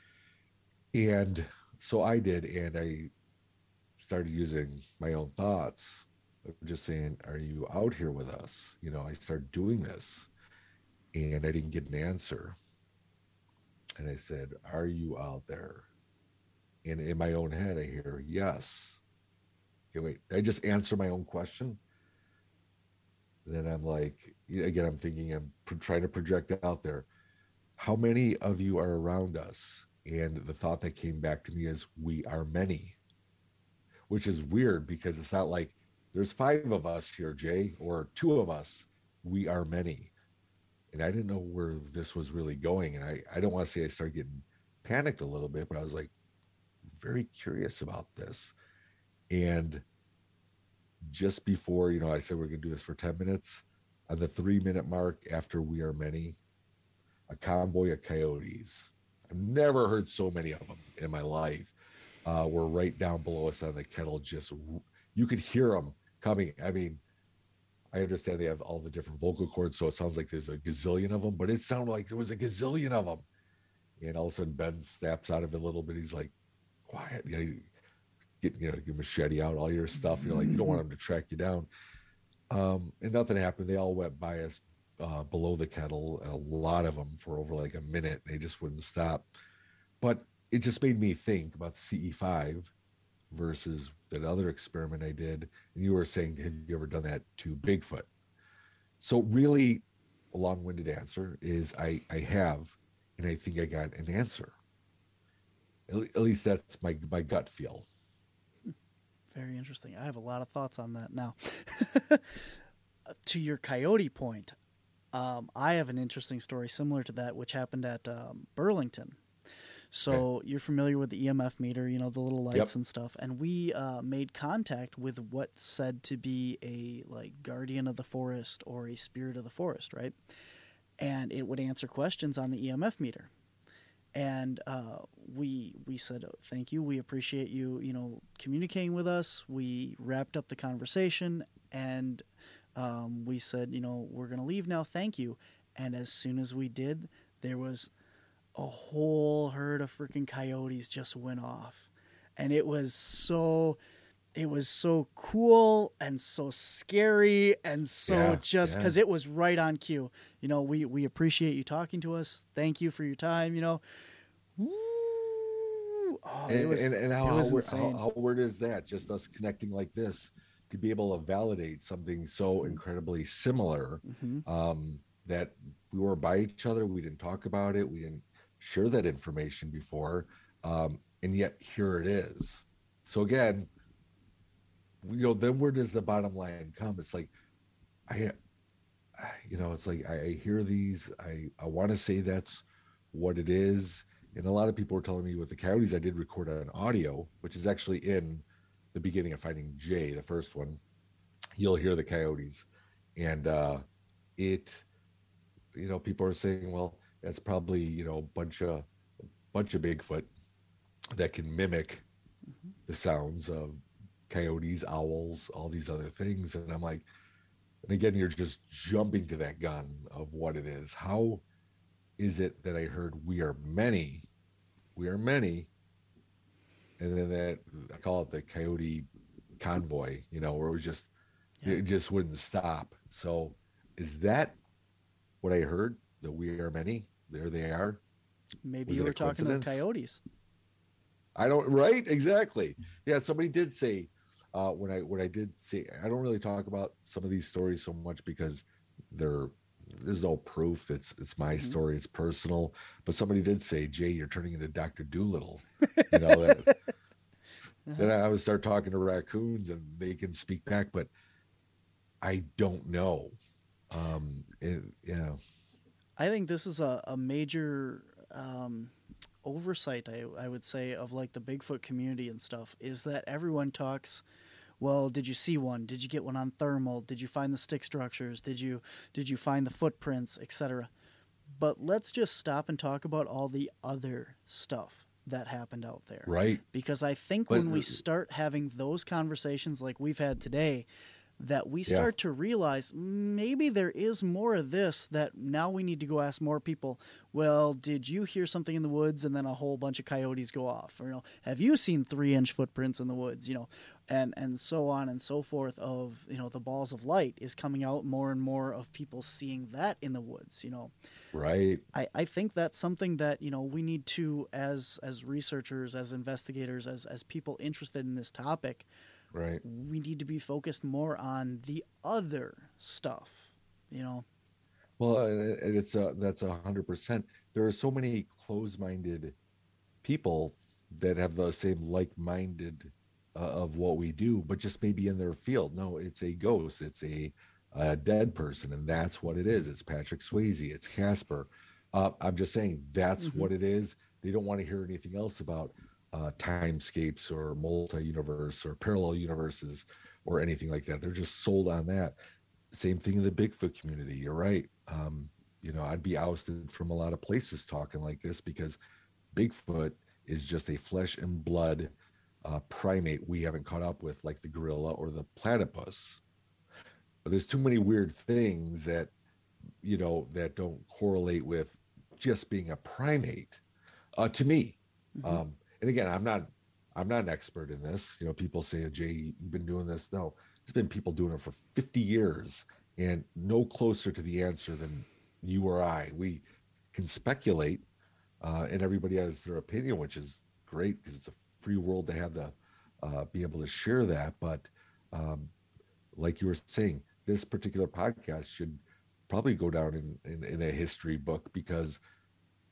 And so I did, and I started using my own thoughts, just saying, "Are you out here with us?" You know, I started doing this, and I didn't get an answer. And I said, "Are you out there?" And in my own head, I hear, "Yes." Okay, wait, I just answer my own question. Then I'm like, again, I'm thinking, I'm trying to project out there. How many of you are around us? And the thought that came back to me is, we are many, which is weird because it's not like there's five of us here, Jay, or two of us. We are many. And I didn't know where this was really going. And I, I don't want to say I started getting panicked a little bit, but I was like very curious about this. And just before, you know, I said we're going to do this for ten minutes, on the three minute mark after we are many, a convoy of coyotes. I've never heard so many of them in my life. Uh, were right down below us on the kettle. Just, you could hear them coming. I mean, I understand they have all the different vocal cords, so it sounds like there's a gazillion of them, but it sounded like there was a gazillion of them. And all of a sudden, Ben snaps out of it a little bit. He's like, "Quiet." You know, get, you know, your machete out, all your stuff. You're like, you don't want them to track you down. Um, and nothing happened. They all went by us uh, below the kettle, a lot of them for over like a minute. They just wouldn't stop. But it just made me think about C E five versus that other experiment I did. And you were saying, have you ever done that to Bigfoot? So really, a long-winded answer is I, I have. and I think I got an answer. At, at least that's my my gut feel. Very interesting. I have a lot of thoughts on that now. To your coyote point, um, I have an interesting story similar to that, which happened at um, Burlington. So Okay. you're familiar with the E M F meter, you know, the little Yep. lights and stuff. And we uh, made contact with what's said to be a like guardian of the forest or a spirit of the forest, right? And it would answer questions on the E M F meter. And uh, we we said, oh, thank you, we appreciate you, you know, communicating with us. We wrapped up the conversation, and um, we said, you know, we're gonna leave now. Thank you. And as soon as we did, there was a whole herd of freaking coyotes just went off, and it was so it was so cool and so scary and so Yeah. just Yeah. because it was right on cue. You know, we we appreciate you talking to us. Thank you for your time. You know, woo! Oh, it And was and, and how it how, was weird, how insane. how weird is that? Just us connecting like this to be able to validate something so Mm-hmm. incredibly similar, Mm-hmm. um, that we were by each other. We didn't talk about it. We didn't share that information before, um, and yet here it is. So again, you know, then where does the bottom line come? It's like I, you know, it's like I, I hear these. I I want to say that's what it is. And a lot of people were telling me with the coyotes, I did record an audio, which is actually in the beginning of Finding Jay, the first one. You'll hear the coyotes, and uh, it, you know, people are saying, well, that's probably you know a bunch of bunch of Bigfoot that can mimic Mm-hmm. the sounds of coyotes, owls, all these other things. And I'm like, and again, you're just jumping to that gun of what it is. How is it that I heard we are many, we are many, and then that I call it the coyote convoy, you know, where it was just Yeah, it just wouldn't stop. So is that what I heard? That we are many? There they are. maybe Was you it a were talking to the coincidence? coyotes. I don't right, exactly. Yeah, somebody did say uh when I when I did say I don't really talk about some of these stories so much because they're there's no proof. It's it's my Mm-hmm. story, it's personal. But somebody did say, Jay, you're turning into Doctor Doolittle. You know, that Uh-huh. then I would start talking to raccoons and they can speak back, but I don't know. Um it, yeah. I think this is a, a major um, oversight, I, I would say, of like the Bigfoot community and stuff, is that everyone talks, well, did you see one? Did you get one on thermal? Did you find the stick structures? Did you did you find the footprints, et cetera. But let's just stop and talk about all the other stuff that happened out there. Right. Because I think But when we start having those conversations like we've had today, that we yeah, start to realize maybe there is more of this, that now we need to go ask more people, well, did you hear something in the woods and then a whole bunch of coyotes go off? Or, you know, have you seen three inch footprints in the woods? You know, and, and so on and so forth of, you know, the balls of light is coming out more and more of people seeing that in the woods, you know. right. I, I think that's something that, you know, we need to, as as researchers, as investigators, as as people interested in this topic, Right. we need to be focused more on the other stuff, you know. Well, and and it's a that's a hundred percent. There are so many closed-minded people that have the same like-minded uh, of what we do, but just maybe in their field. No, it's a ghost. It's a, a dead person, and that's what it is. It's Patrick Swayze. It's Casper. Uh, I'm just saying that's Mm-hmm. what it is. They don't want to hear anything else about uh, timescapes or multi-universe or parallel universes or anything like that. They're just sold on that. Same thing in the Bigfoot community. You're right. Um, you know, I'd be ousted from a lot of places talking like this because Bigfoot is just a flesh and blood uh, primate we haven't caught up with, like the gorilla or the platypus. But there's too many weird things that, you know, that don't correlate with just being a primate uh, to me. Mm-hmm. Um, and again, I'm not, I'm not an expert in this. You know, people say, Jay, you've been doing this. No, there's been people doing it for fifty years and no closer to the answer than you or I. We can speculate, uh, and everybody has their opinion, which is great because it's a free world to have the uh, be able to share that. But um, like you were saying, this particular podcast should probably go down in, in, in a history book because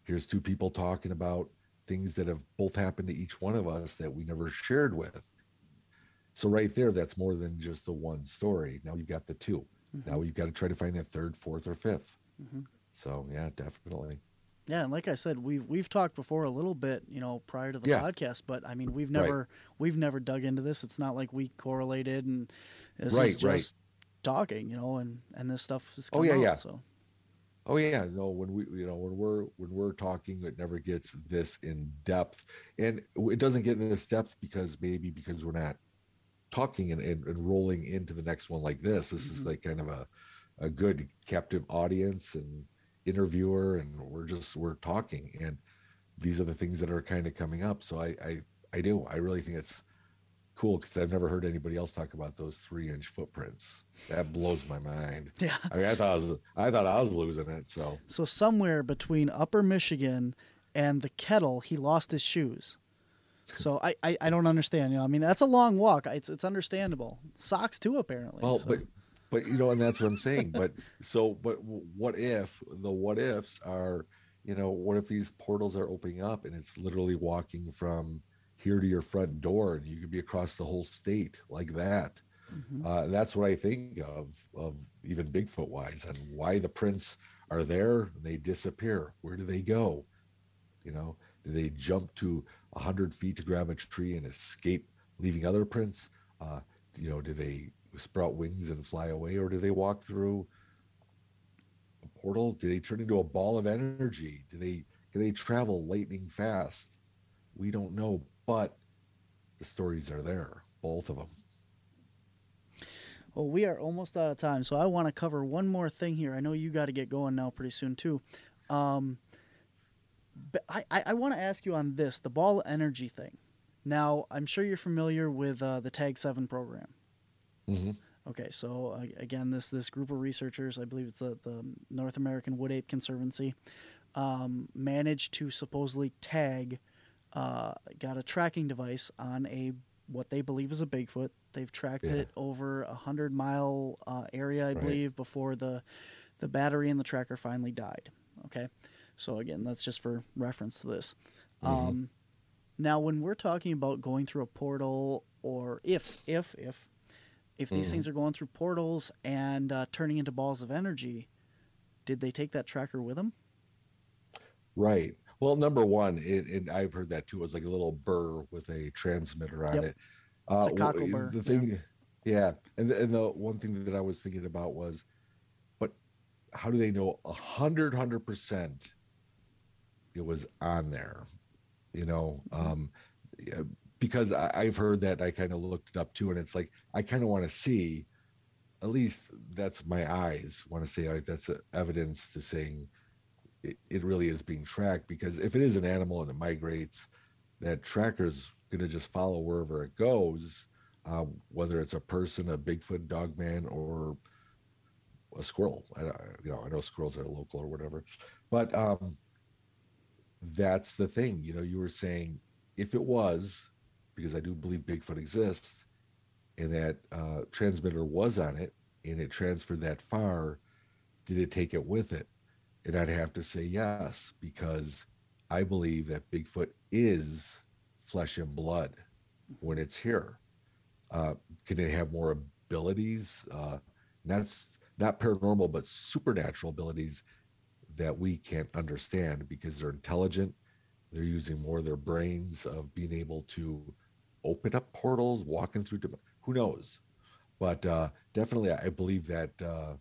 here's two people talking about things that have both happened to each one of us that we never shared with. So right there, that's more than just the one story. Now you've got the two. Mm-hmm. Now you've got to try to find that third, fourth, or fifth. Mm-hmm. So yeah, definitely. Yeah, and like I said, we've we've talked before a little bit, you know, prior to the yeah. podcast. But I mean, we've never right. we've never dug into this. It's not like we correlated, and this right, is just right. talking, you know, and, and this stuff is coming oh yeah, out, yeah. So. Oh yeah, no. When we, you know, when we're when we're talking, it never gets this in depth, and it doesn't get in this depth because maybe because we're not talking and, and, and rolling into the next one like this. This mm-hmm. is like kind of a a good captive audience and interviewer, and we're just we're talking, and these are the things that are kind of coming up. So I I, I do I really think it's cool because I've never heard anybody else talk about those three inch footprints. That blows my mind. Yeah, I mean, I thought I was I thought I was losing it. So so somewhere between Upper Michigan and the Kettle, he lost his shoes. So I, I, I don't understand. You know, I mean, that's a long walk. It's it's understandable. Socks too, apparently. Well, so. but but you know, and that's what I'm saying. But so, but what if the what ifs are, you know, what if these portals are opening up and it's literally walking from here to your front door, and you could be across the whole state like that. Mm-hmm. Uh, that's what I think of of even Bigfoot wise, and why the prints are there and they disappear. Where do they go? You know, do they jump to a hundred feet to grab a tree and escape, leaving other prints? Uh, you know, do they sprout wings and fly away, or do they walk through a portal? Do they turn into a ball of energy? Do they can they travel lightning fast? We don't know, but the stories are there, both of them. Well, we are almost out of time, so I want to cover one more thing here. I know you got to get going now pretty soon too. Um, but I, I, I want to ask you on this, the ball energy thing. Now, I'm sure you're familiar with uh, the Tag seven program. Mm-hmm. Okay, so uh, again, this this group of researchers, I believe it's the, the North American Wood Ape Conservancy, um, managed to supposedly tag, uh, got a tracking device on a what they believe is a Bigfoot. They've tracked yeah. it over a hundred mile uh, area, I right. believe, before the the battery in the tracker finally died. Okay, so again, that's just for reference to this. Mm-hmm. Um, now, when we're talking about going through a portal, or if if if if these mm-hmm. things are going through portals and uh, turning into balls of energy, did they take that tracker with them? Right. Well, number one, it, and I've heard that too, it was like a little burr with a transmitter on yep. it. Uh, it's a cockle burr. The thing, yeah. yeah. And, the, and the one thing that I was thinking about was, but how do they know a hundred, hundred percent it was on there? You know, um, because I, I've heard that, I kind of looked it up too, and it's like, I kind of want to see, at least that's my eyes want to say, like, that's evidence to saying it, it really is being tracked. Because if it is an animal and it migrates, that tracker's going to just follow wherever it goes, uh, whether it's a person, a Bigfoot, dogman, or a squirrel. I, you know, I know squirrels are local or whatever, but um, that's the thing. You know, you were saying if it was, because I do believe Bigfoot exists, and that uh, transmitter was on it, and it transferred that far, did it take it with it? And I'd have to say yes, because I believe that Bigfoot is flesh and blood when it's here. Uh, can it have more abilities? Uh, that's not paranormal, but supernatural abilities that we can't understand, because they're intelligent. They're using more of their brains of being able to open up portals, walking through, who knows? But uh, definitely, I believe that uh,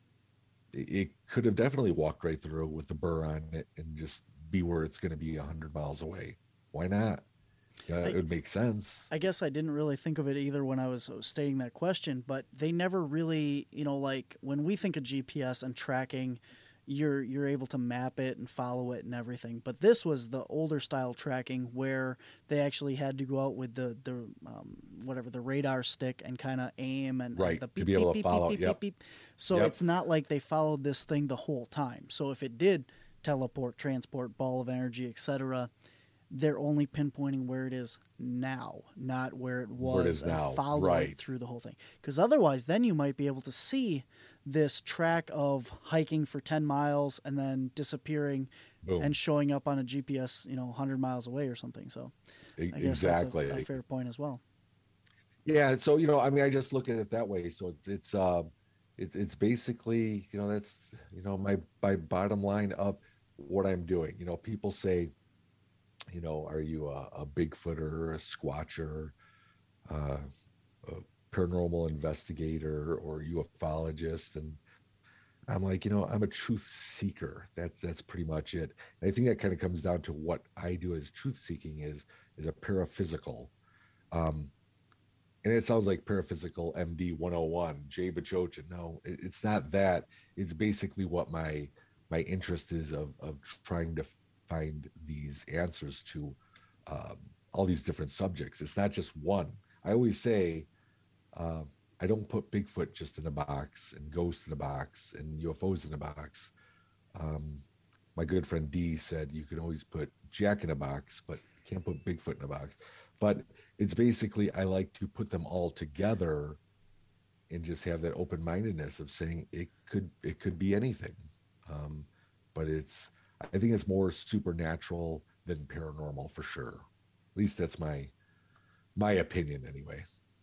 it could have definitely walked right through with the burr on it and just be where it's going to be one hundred miles away. Why not? Yeah, it would make sense. I guess I didn't really think of it either when I was stating that question, but they never really, you know, like when we think of G P S and tracking, you're you're able to map it and follow it and everything. But this was the older style tracking where they actually had to go out with the the um, whatever the radar stick and kind of aim and, right. and the beep, to be able beep, to follow. Beep, yep. beep, beep. So yep. it's not like they followed this thing the whole time. So if it did teleport, transport, ball of energy, et cetera, they're only pinpointing where it is now, not where it was, where it is and now. follow right. it through the whole thing. Because otherwise, then you might be able to see this track of hiking for ten miles and then disappearing Boom. and showing up on a G P S, you know, one hundred miles away or something. So I guess exactly. that's a, a fair point as well. Yeah. So, you know, I mean, I just look at it that way. So it's, it's, uh, it's, it's basically, you know, that's, you know, my, my bottom line of what I'm doing. You know, people say, you know, are you a, a Bigfooter, a Squatcher, uh, a paranormal investigator, or ufologist? And I'm like, you know, I'm a truth seeker. That's that's pretty much it. And I think that kind of comes down to what I do as truth seeking is is a paraphysical. Um, and it sounds like paraphysical M D one oh one, Jay Bachochin. No, it, it's not that. It's basically what my my interest is of of trying to find these answers to um, all these different subjects. It's not just one. I always say, uh, I don't put Bigfoot just in a box and ghosts in a box and U F Os in a box. Um, my good friend D said you can always put Jack in a box, but can't put Bigfoot in a box. But it's basically, I like to put them all together and just have that open-mindedness of saying it could it could be anything. Um, but it's I think it's more supernatural than paranormal for sure. At least that's my my opinion anyway,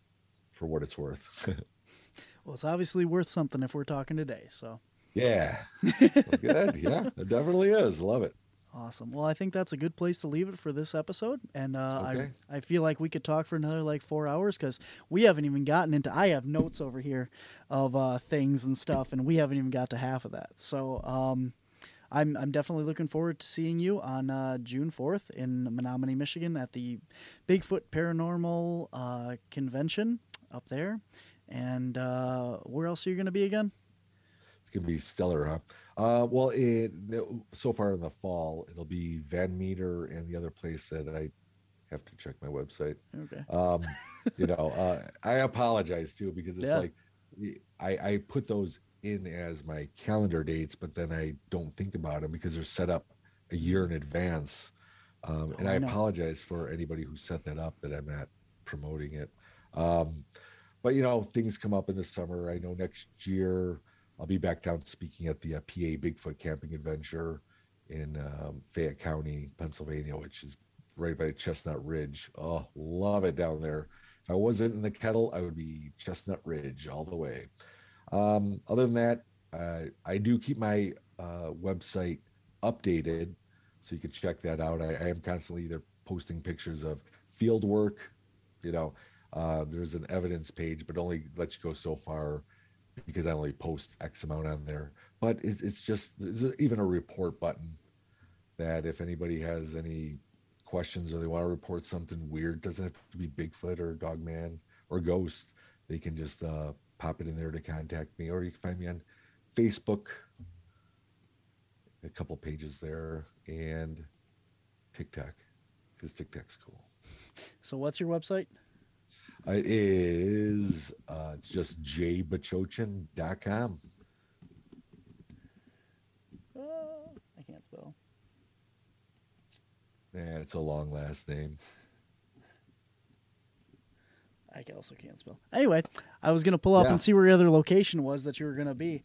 for what it's worth. Well, it's obviously worth something if we're talking today. So yeah, well, good. Yeah, it definitely is. Love it. Awesome. Well, I think that's a good place to leave it for this episode. And uh, Okay. I I feel like we could talk for another like four hours because we haven't even gotten into. I have notes over here of uh, things and stuff, and we haven't even got to half of that. So um, I'm I'm definitely looking forward to seeing you on uh, June fourth in Menominee, Michigan, at the Bigfoot Paranormal uh, Convention up there. And uh, where else are you going to be again? It's gonna be stellar, huh? Uh, well, it, so far in the fall, it'll be Van Meter and the other place that I have to check my website. Okay. Um, you know, uh, I apologize too because it's Yeah. like I, I put those in as my calendar dates, but then I don't think about them because they're set up a year in advance. Um, and Oh, I I know. apologize for anybody who set that up that I'm not promoting it. Um, but you know, things come up in the summer. I know next year I'll be back down speaking at the uh, P A Bigfoot Camping Adventure in um, Fayette County, Pennsylvania, which is right by Chestnut Ridge. Oh, love it down there. If I wasn't in the kettle, I would be Chestnut Ridge all the way. Um, other than that, uh, I do keep my uh, website updated, so you can check that out. I, I am constantly either posting pictures of field work, you know, uh, there's an evidence page, but only lets you go so far because I only post X amount on there. But it's, it's just, there's even a report button that if anybody has any questions or they want to report something weird, doesn't have to be Bigfoot or Dogman or Ghost, they can just uh, pop it in there to contact me, or you can find me on Facebook, a couple pages there, and TikTok, because TikTok's cool. So what's your website? It is, uh, it's just jay bachochin dot com. Uh, I can't spell. Yeah, it's a long last name. I also can't spell. Anyway, I was going to pull up Yeah. and see where your other location was that you were going to be.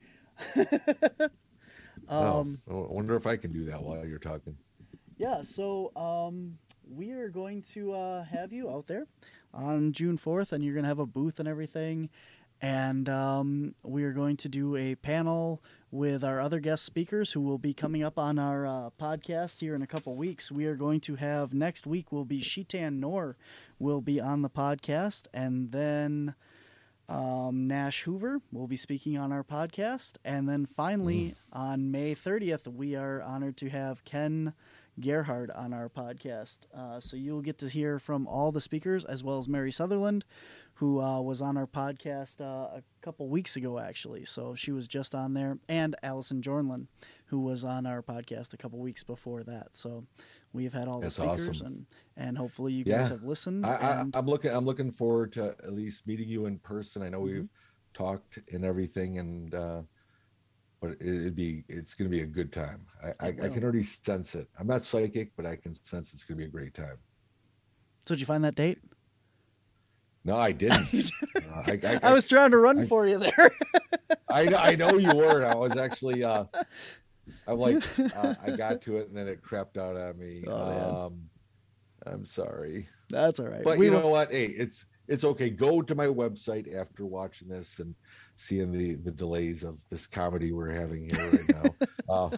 um, oh, I wonder if I can do that while you're talking. Yeah, so um, we are going to uh, have you out there on June fourth, and you're going to have a booth and everything. And um, we are going to do a panel with our other guest speakers who will be coming up on our uh, podcast here in a couple weeks. We are going to have, next week will be Sheetan Noor will be on the podcast, and then um, Nash Hoover will be speaking on our podcast. And then finally, mm. on May thirtieth, we are honored to have Ken Gerhard on our podcast. Uh, so you'll get to hear from all the speakers, as well as Mary Sutherland, who uh, was on our podcast uh, a couple weeks ago, actually. So she was just on there, and Allison Jornlin, who was on our podcast a couple weeks before that. So we've had all That's the speakers, awesome. and and hopefully you Yeah. guys have listened. I, and... I, I'm looking. I'm looking forward to at least meeting you in person. I know Mm-hmm. we've talked and everything, and uh, but it, it'd be it's going to be a good time. I, I, I can already sense it. I'm not psychic, but I can sense it's going to be a great time. So did you find that date? No, I didn't. uh, I, I, I was trying to run I, for you there. I know, I know you were. I was actually, uh, I'm like, uh, I got to it and then it crapped out on me. Oh, um, I'm sorry. That's all right. But we you will... know what? Hey, it's it's okay. Go to my website after watching this and seeing the the delays of this comedy we're having here right now. uh,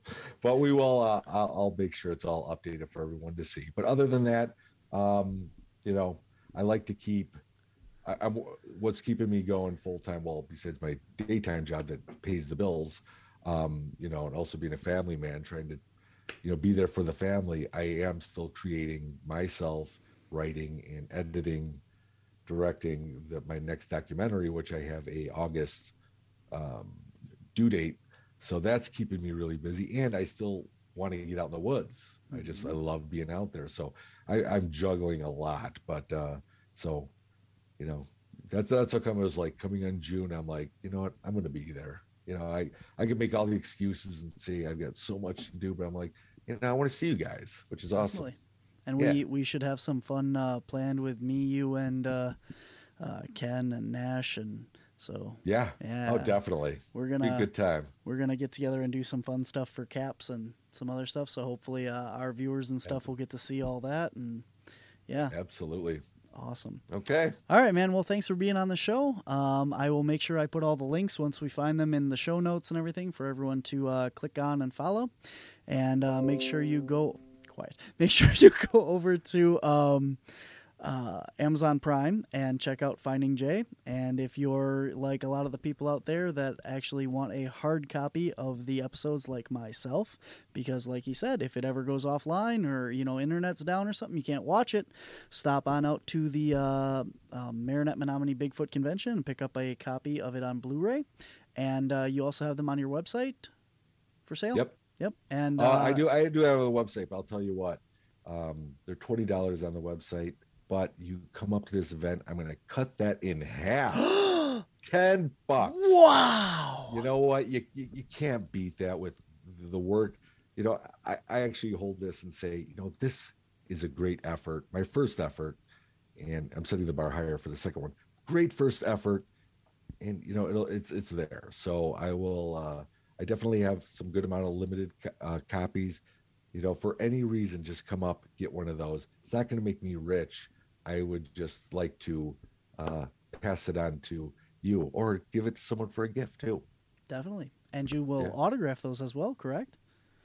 but we will. Uh, I'll, I'll make sure it's all updated for everyone to see. But other than that, um, you know, I like to keep. I, I'm what's keeping me going full time. Well, besides my daytime job that pays the bills, um, you know, and also being a family man, trying to, you know, be there for the family. I am still creating myself, writing and editing, directing the, my next documentary, which I have a August um, due date. So that's keeping me really busy. And I still want to get out in the woods. I just, I love being out there. So I, I'm juggling a lot, but uh, so, you know, that's, that's how come it was like coming in June. I'm like, you know what, I'm going to be there. You know, I, I can make all the excuses and say I've got so much to do, but I'm like, you know, I want to see you guys, which is awesome. Definitely. And yeah. we, we should have some fun uh, planned with me, you, and uh, uh, Ken and Nash, and so yeah, yeah, oh, definitely. We're gonna be a good time. We're gonna get together and do some fun stuff for Caps and some other stuff. So hopefully, uh, our viewers and stuff will get to see all that. And yeah, absolutely. Awesome. Okay. All right, man. Well, thanks for being on the show. Um, I will make sure I put all the links once we find them in the show notes and everything for everyone to uh, click on and follow. And uh, make sure you go quiet. Make sure you go over to um, uh, Amazon Prime and check out Finding Jay. And if you're like a lot of the people out there that actually want a hard copy of the episodes, like myself, because like he said, if it ever goes offline or, you know, internet's down or something, you can't watch it, stop on out to the uh, um, Marinette Menominee Bigfoot Convention and pick up a copy of it on Blu-ray. And uh, you also have them on your website for sale? Yep. Yep. And uh, uh, I do I do have a website, but I'll tell you what, um, they're twenty dollars on the website, but you come up to this event, I'm going to cut that in half. ten bucks. Wow. You know what? You, you, you can't beat that with the work. You know, I, I actually hold this and say, you know, this is a great effort. My first effort, and I'm setting the bar higher for the second one. Great first effort. And, you know, it'll, it's, it's there. So I will, uh, I definitely have some good amount of limited uh, copies. You know, for any reason, just come up, get one of those. It's not going to make me rich. I would just like to uh, pass it on to you or give it to someone for a gift too. Definitely. And you will Yeah. autograph those as well, correct?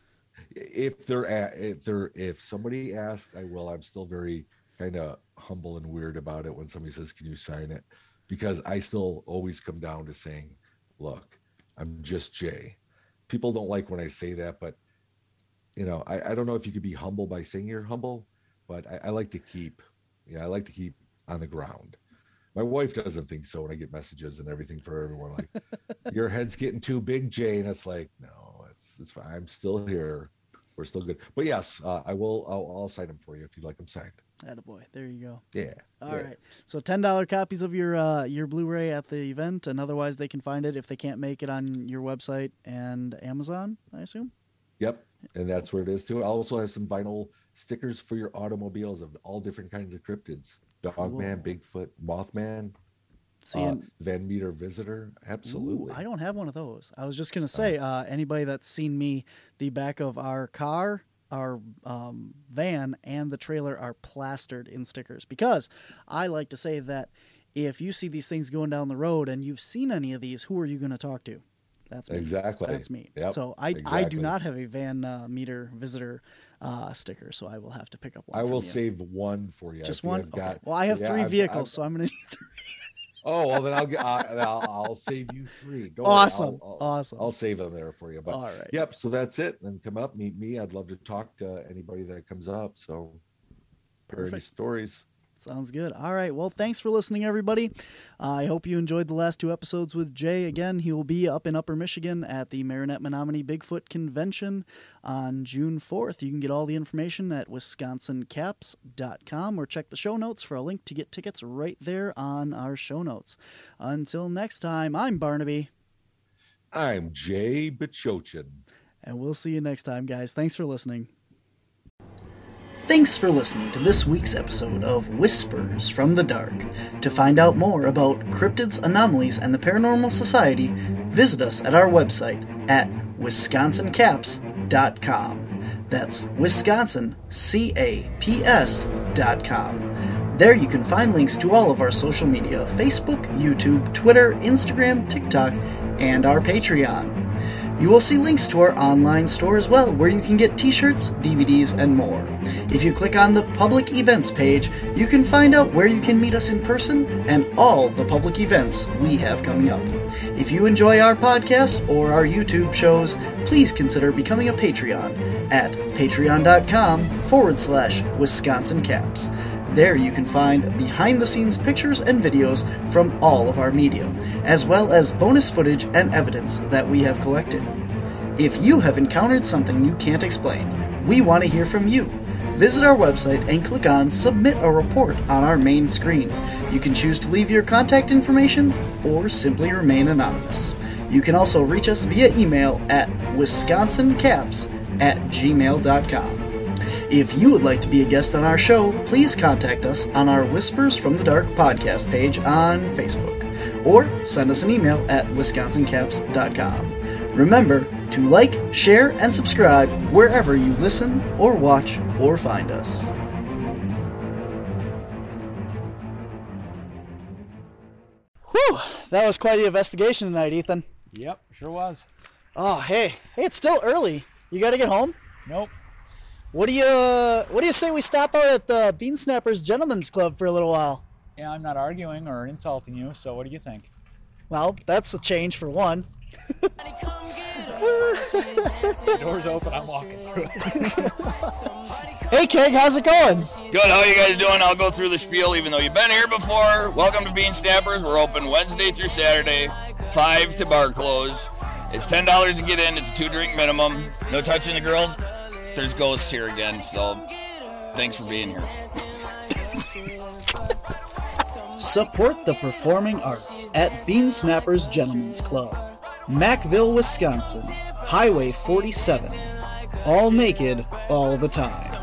If they're at, if they're, if somebody asks, I will. I'm still very kind of humble and weird about it when somebody says, can you sign it? Because I still always come down to saying, look, I'm just Jay. People don't like when I say that, but you know, I, I don't know if you could be humble by saying you're humble, but I, I like to keep, yeah, I like to keep on the ground. My wife doesn't think so when I get messages and everything for everyone like, your head's getting too big, Jay. And it's like, no, it's, it's fine. I'm still here. We're still good. But yes, uh, I will, I'll, I'll sign them for you if you'd like them signed. Attaboy. There you go. Yeah. All yeah. right. So ten dollars copies of your uh, your Blu-ray at the event, and otherwise they can find it if they can't make it on your website and Amazon, I assume? Yep. And that's where it is too. I also have some vinyl stickers for your automobiles of all different kinds of cryptids. Dogman, Cool. Bigfoot, Mothman, See, uh, and- Van Meter Visitor. Absolutely. Ooh, I don't have one of those. I was just going to say, uh, anybody that's seen me, the back of our car, our um, van, and the trailer are plastered in stickers, because I like to say that if you see these things going down the road and you've seen any of these, who are you going to talk to? That's me. Exactly. That's me. Yep, So I, I do exactly. not have a Van uh, Meter Visitor uh, sticker, so I will have to pick up one. I will from you. save one for you. Just I think one. I've got- Okay. Well, I have yeah, three I've- vehicles, I've- so I'm going to need three. Oh, well, then I'll get. Uh, I'll, I'll save you three. Don't Awesome. worry, I'll, I'll, Awesome. I'll save them there for you. But All right. yep. So that's it. Then come up, meet me. I'd love to talk to anybody that comes up. So, hear any Perfect. stories. Sounds good. All right. Well, thanks for listening, everybody. Uh, I hope you enjoyed the last two episodes with Jay. Again, he will be up in Upper Michigan at the Marinette Menominee Bigfoot Convention on June fourth. You can get all the information at wisconsin caps dot com or check the show notes for a link to get tickets right there on our show notes. Until next time, I'm Barnaby. I'm Jay Bachochin. And we'll see you next time, guys. Thanks for listening. Thanks for listening to this week's episode of Whispers from the Dark. To find out more about cryptids, anomalies, and the Paranormal Society, visit us at our website at wisconsin caps dot com. That's Wisconsin, C A P S dot com. There you can find links to all of our social media, Facebook, YouTube, Twitter, Instagram, TikTok, and our Patreon. You will see links to our online store as well, where you can get t-shirts, D V Ds, and more. If you click on the public events page, you can find out where you can meet us in person and all the public events we have coming up. If you enjoy our podcast or our YouTube shows, please consider becoming a Patreon at patreon.com forward slash Wisconsin Caps. There you can find behind-the-scenes pictures and videos from all of our media, as well as bonus footage and evidence that we have collected. If you have encountered something you can't explain, we want to hear from you. Visit our website and click on Submit a Report on our main screen. You can choose to leave your contact information or simply remain anonymous. You can also reach us via email at wisconsincaps at gmail dot com. If you would like to be a guest on our show, please contact us on our Whispers from the Dark podcast page on Facebook, or send us an email at wisconsin caps dot com. Remember to like, share, and subscribe wherever you listen or watch or find us. Whew, that was quite the investigation tonight, Ethan. Yep, sure was. Oh, hey, hey, it's still early. You gotta get home? Nope. What do you uh, What do you say we stop out at the Bean Snappers Gentlemen's Club for a little while? Yeah, I'm not arguing or insulting you, so what do you think? Well, that's a change for one. The door's open, I'm walking through it. Hey, Keg, how's it going? Good, how you guys doing? I'll go through the spiel even though you've been here before. Welcome to Bean Snappers. We're open Wednesday through Saturday, five to bar close. It's ten dollars to get in. It's a two-drink minimum. No touching the girls. There's ghosts here again, so thanks for being here. Support the performing arts at Bean Snappers Gentlemen's Club, Mackville, Wisconsin, Highway forty-seven. All naked, all the time.